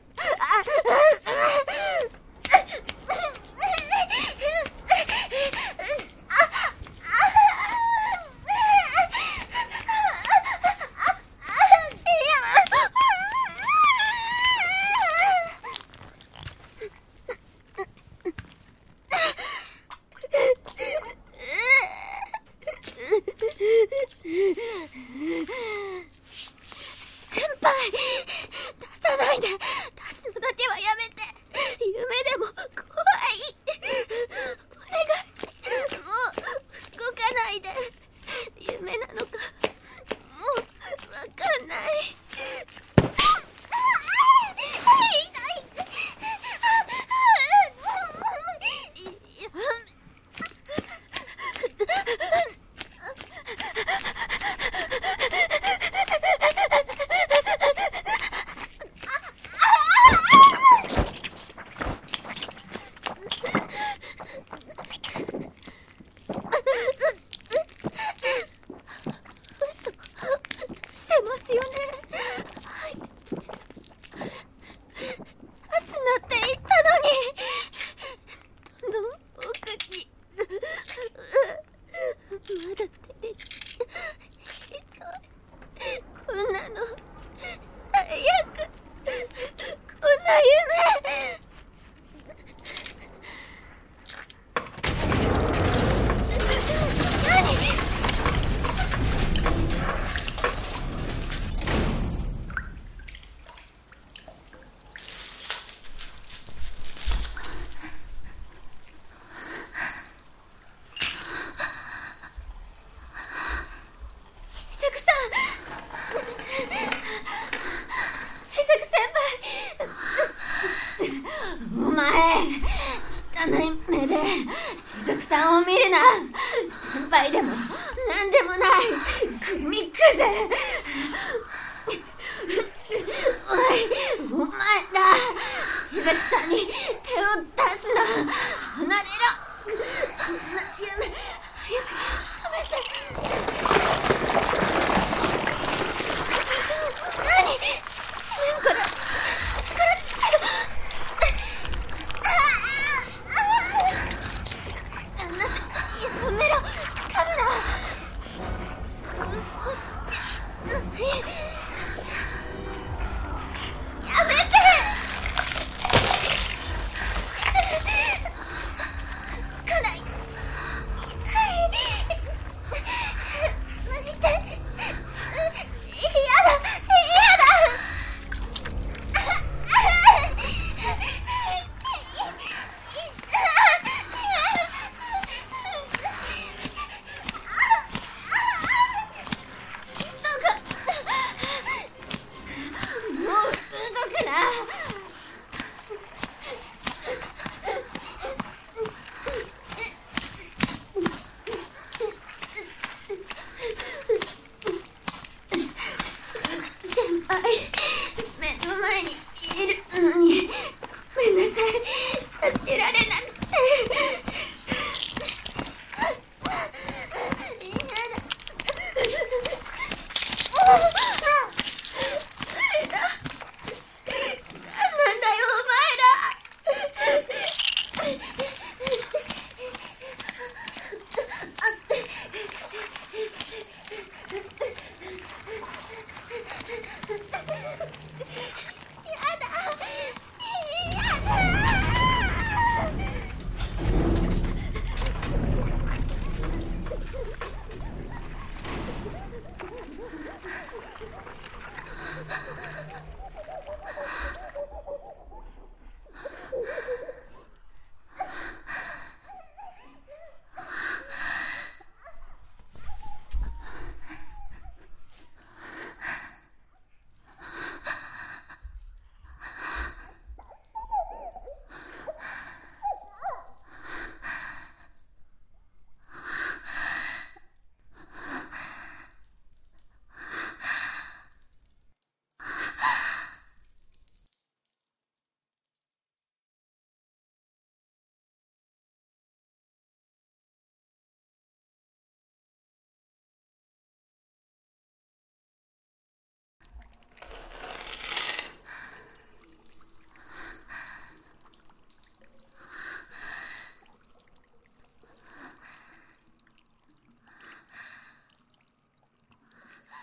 先輩、出さないで。出すのだけはやめて。夢でも怖い。お願い。もう動かないで。夢なのかもうわかんない。汚い目で雫さんを見るな。先輩でも何でもないクミクズ。おい、お前ら雫さんに手を出すな。離れろ。こんな夢早く食べて。何？地面から下から手が。やめろ。掴むな。やめて。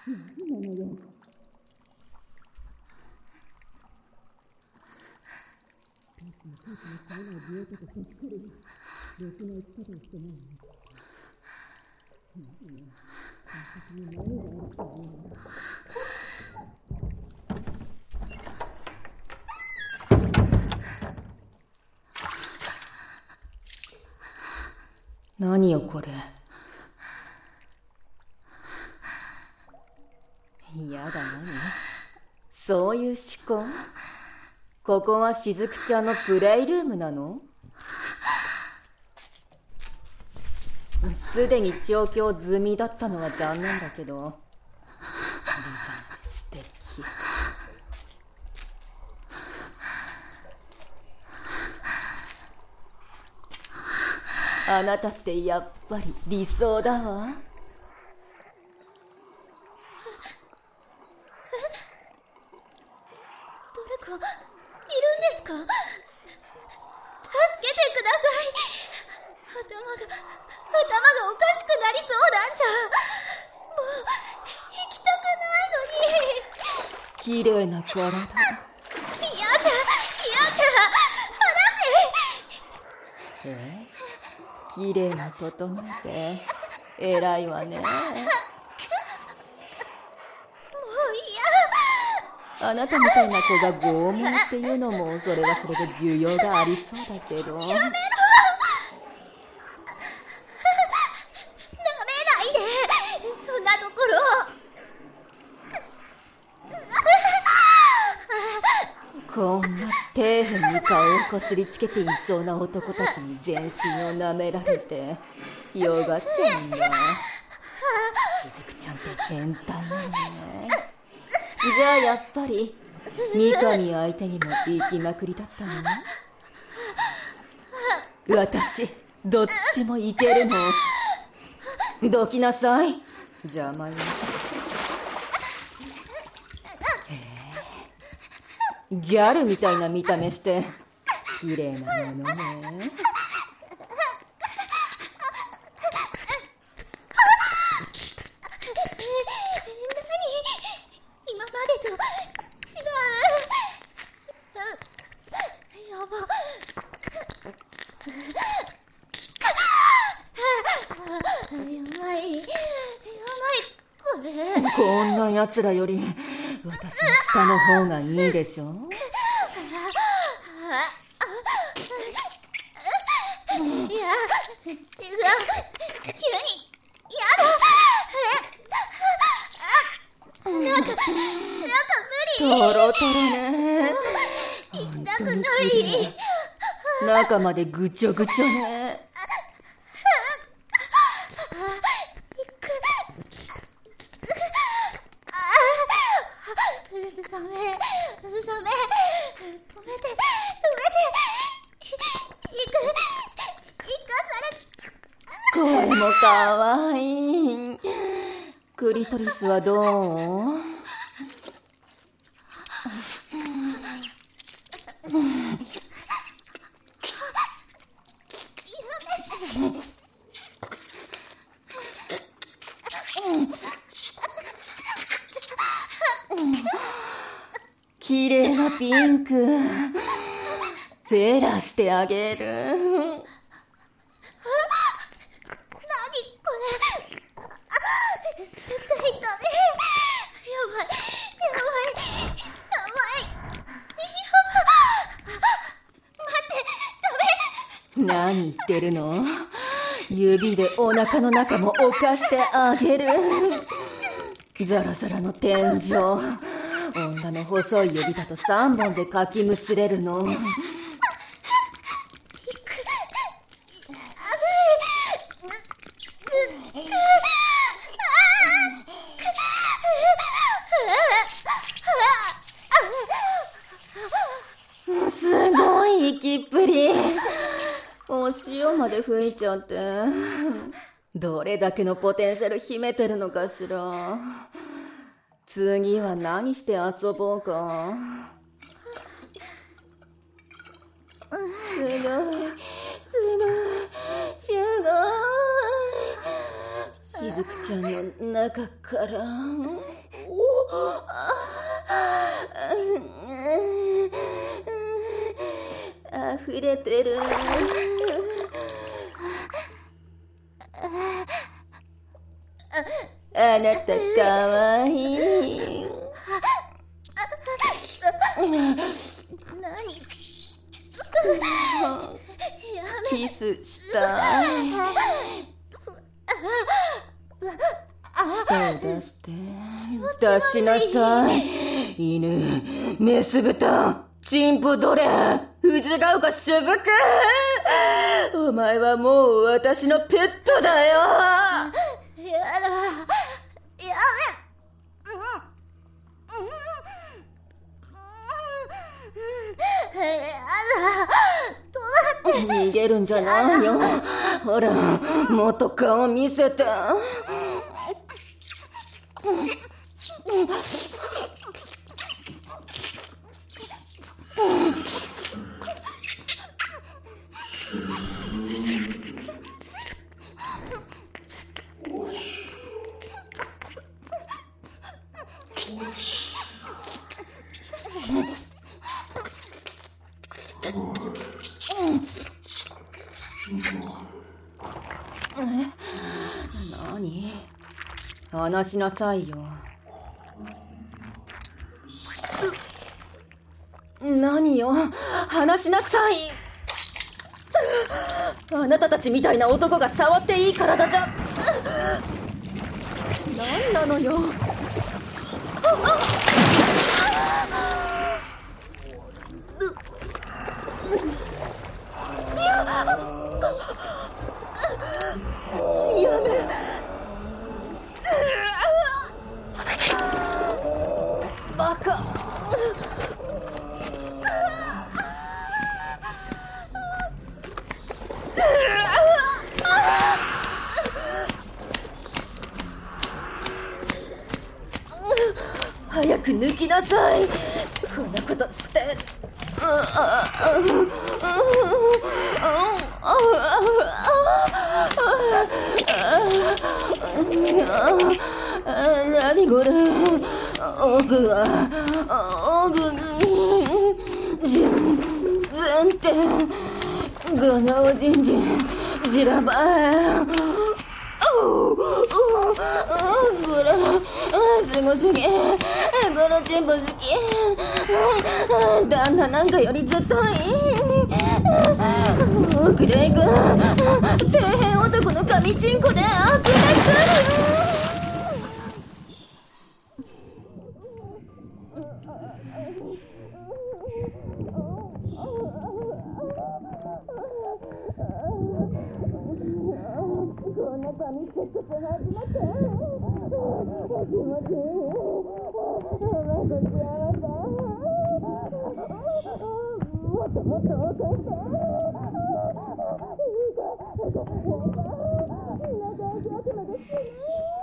何よこれ。やだ、何そういう思考？ここはしずくちゃんのプレイルームなの？すでに調教済みだったのは残念だけど、リザンって素敵。あなたってやっぱり理想だわ。 誰かいるんですか？助けてください。頭がおかしくなりそうなんじゃ。もう行きたくないのに。 綺麗な体。 嫌じゃ離せ。 綺麗に整えて偉いわね。もう嫌。 あなたみたいな子が拷問っていうのもそれはそれで需要がありそうだけど。 やめろ。そんなところ。 こんな底辺に顔をこすりつけていそうな男たちに全身を舐められてよがっちゃうんだ。しずくちゃんって変態なのね。じゃあやっぱり三上相手にも行きまくりだったのね。私どっちもいけるの。どきなさい。邪魔よ。ギャルみたいな見た目して綺麗なものね。 今までと違う。やば。やばいこれ。 こんな奴らより私の下の方がいいでしょ。 いや、違う。急にやだ。なんか無理。 トロトロね。 行きたくない。 中までぐちょぐちょね。 ダメ。止めて。 声もかわいい。クリトリスはどう？綺麗なピンク。フェラしてあげる。 何これ。絶対ダメ。やばい。待って、ダメ。 何言ってるの？指でお腹の中も犯してあげる。ザラザラの天井。女の細い指だと3本でかきむしれるの。すごい息っぷり。お塩まで吹いちゃって。どれだけのポテンシャル秘めてるのかしら。次は何して遊ぼうか。すごい。 しずくちゃんの中から溢れてる。あなたかわいい。キスしたい。手を出して。出しなさい。犬、メス豚、チンポどれ、藤ヶ丘しずく。お前はもう私のペットだよ。 やだ、やめ、 逃げるんじゃないよ。ほら、もっと顔見せて。何？話しなさいよ。何よ、話しなさい。あなたたちみたいな男が触っていい体じゃ。何なのよ。やめ。バカ。早く抜きなさい。こんなことして。何これ。奥が全然ガナオジンジンジラバー。これすごすぎ。このチンポ好き。旦那なんかよりずっといい。クレイ君、底辺男の神チンコで悪熱。こんな神セックス初めて。気持ちいい。まこち合わせ。もっともっと起こして。いいか、仲良し役までしてね。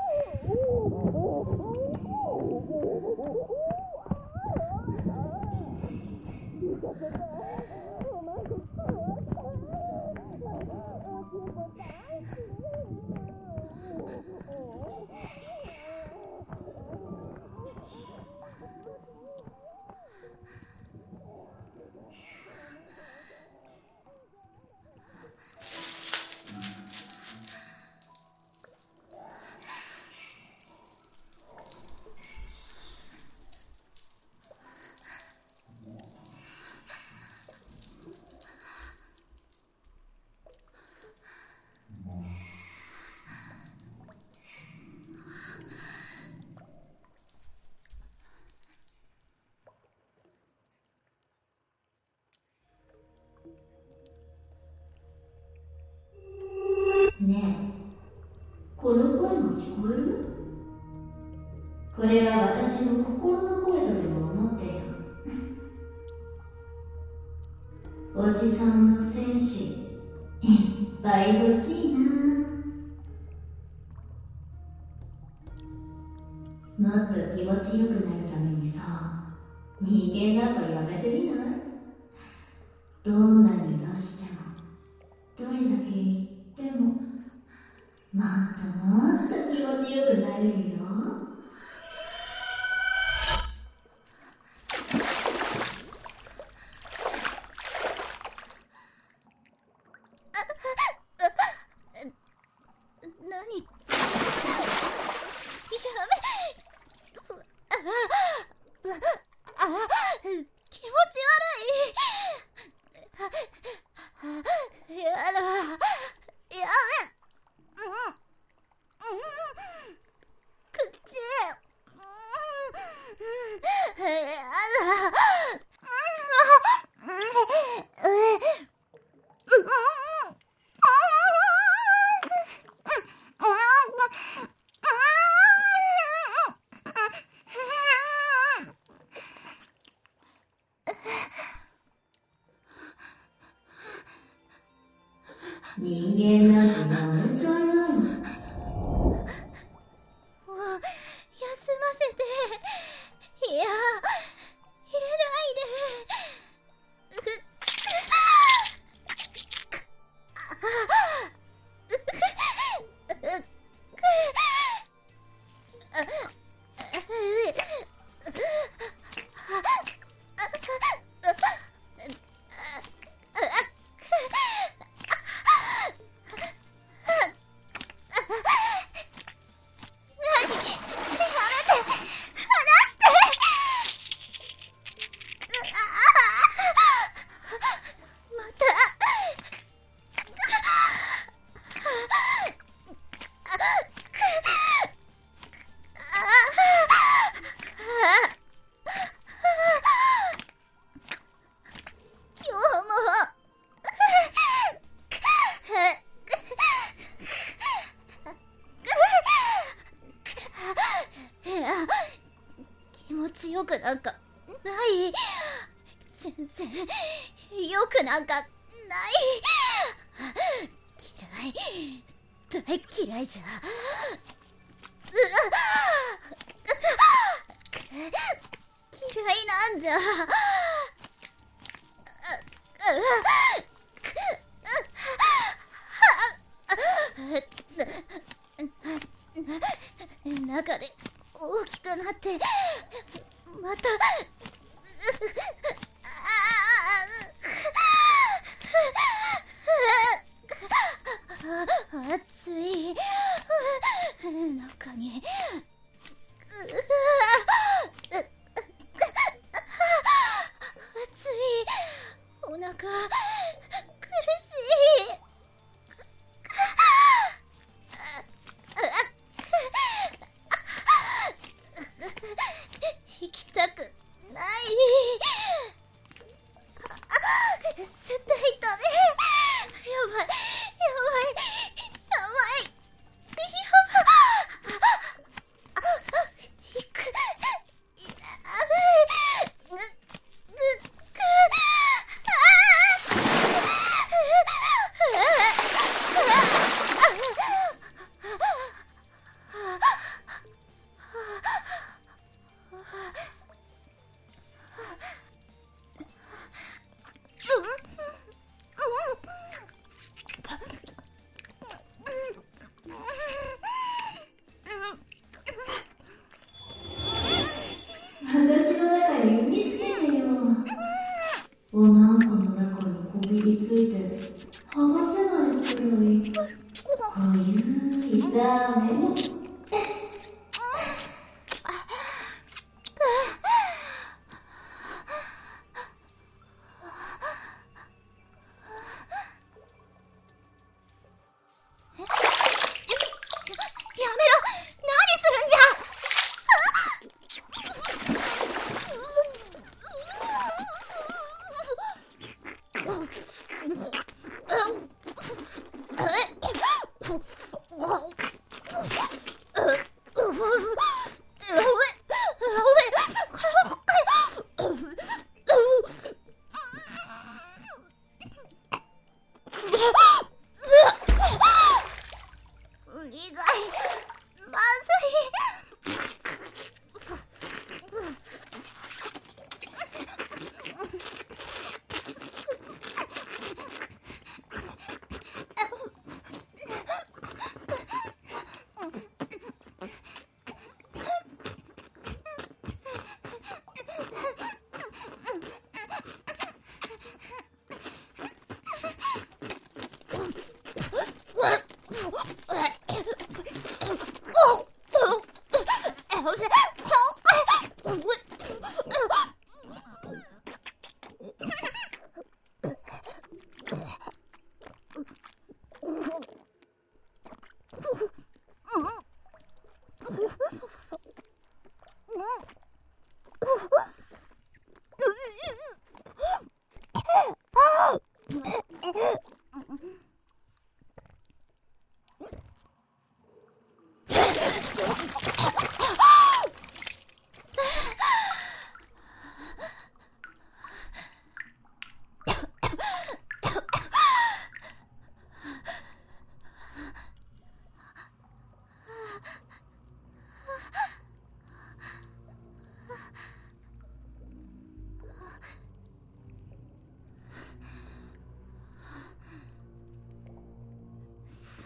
ねえ、この声も聞こえる？これは私の心の声とでも思ってよ。おじさんの精子いっぱい欲しいな。もっと気持ちよくなるためにさ、人間なんかやめてみない？どんなに出しても、どれだけ言っても、もっともっと気持ちよくなれるよ。 何？気持ち悪い。やだ。やめ。口。やだ。 人間なんてやめちゃいないの。 もう休ませて。いや、入れないで。気持ちよくなんかない。全然よくなんかない。嫌い、大嫌いじゃ。嫌いなんじゃ。中で大きくなってまた熱い中に熱いお腹苦しい。行きたくない。絶対ダメ。やばいやばいやばいやばい。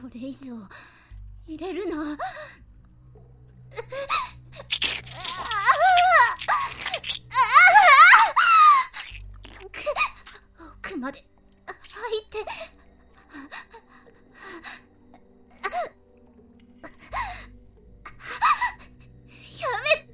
それ以上入れるな。奥まで入ってやめ。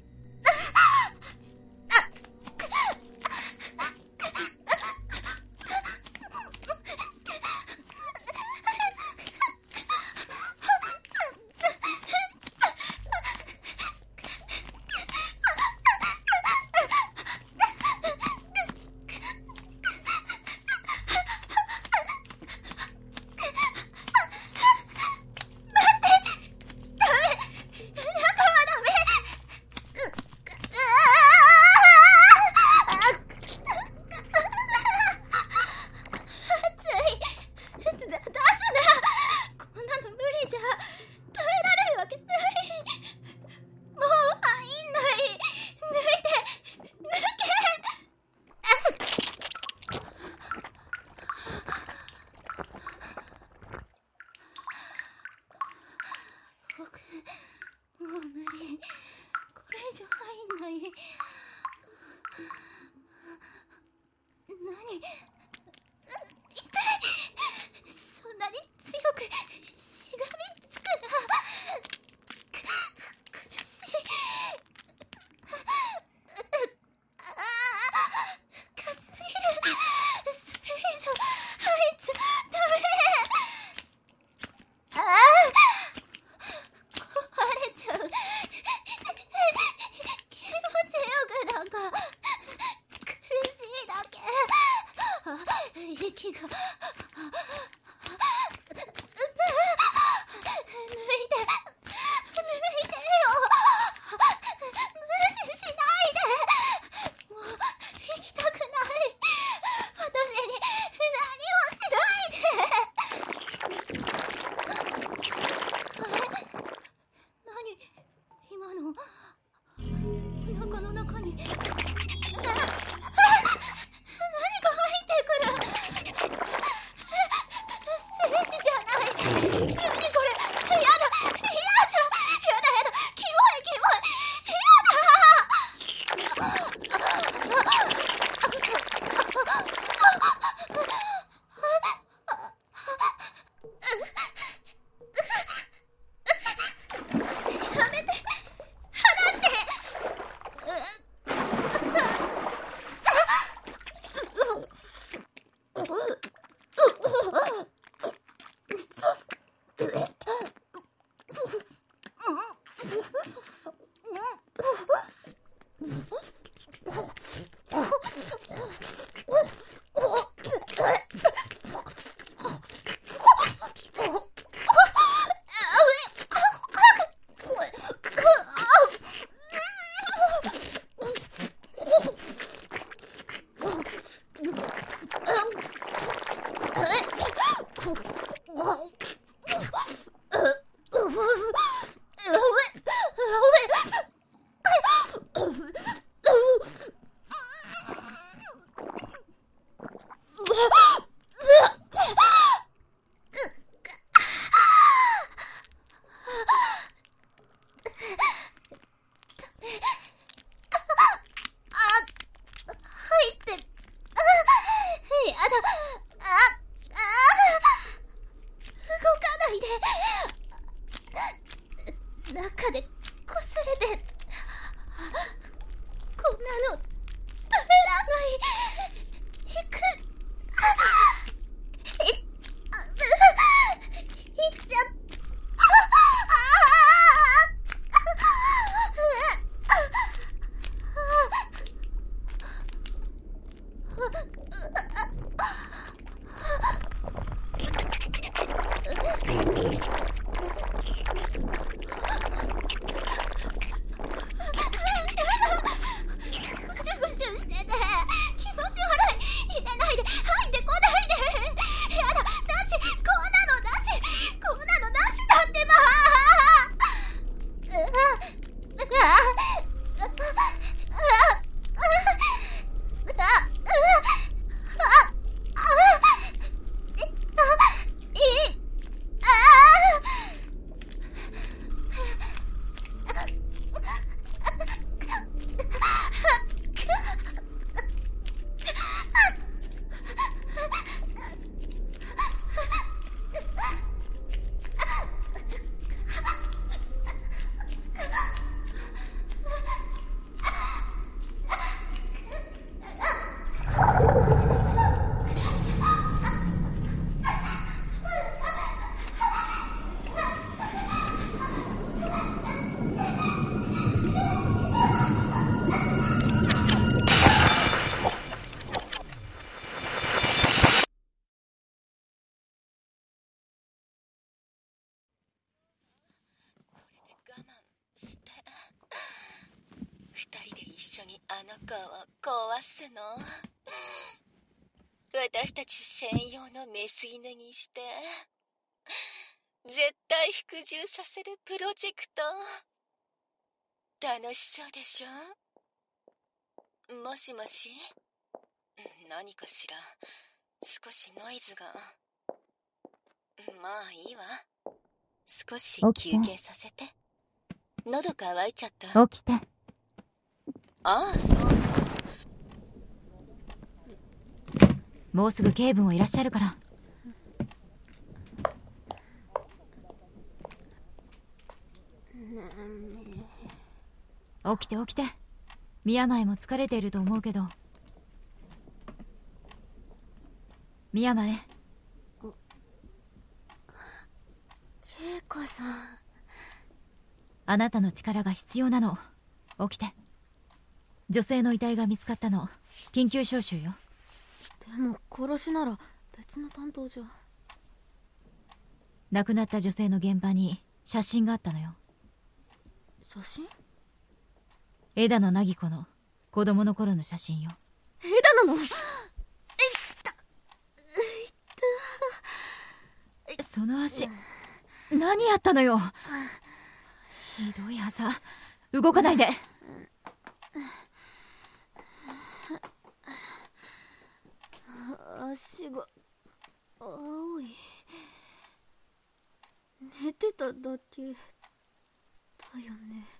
緒にあの子を壊すの？私たち専用のメス犬にして絶対服従させるプロジェクト。楽しそうでしょ？もしもし？何かしら。少しノイズが。まあいいわ。少し休憩させて。喉乾いちゃった。 起きて。 ああ、そうそう。 もうすぐ警部もいらっしゃるから。起きて起きて。宮前も疲れていると思うけど。宮前。 恵子さん。 あなたの力が必要なの。起きて。女性の遺体が見つかったの。緊急招集よ。 でも殺しなら別の担当じゃ。 亡くなった女性の現場に写真があったのよ。 写真？ 枝野凪子の子供の頃の写真よ。 枝野の？ その足、何やったのよ。ひどい朝。動かないで。 足が青い。寝てただけだよね。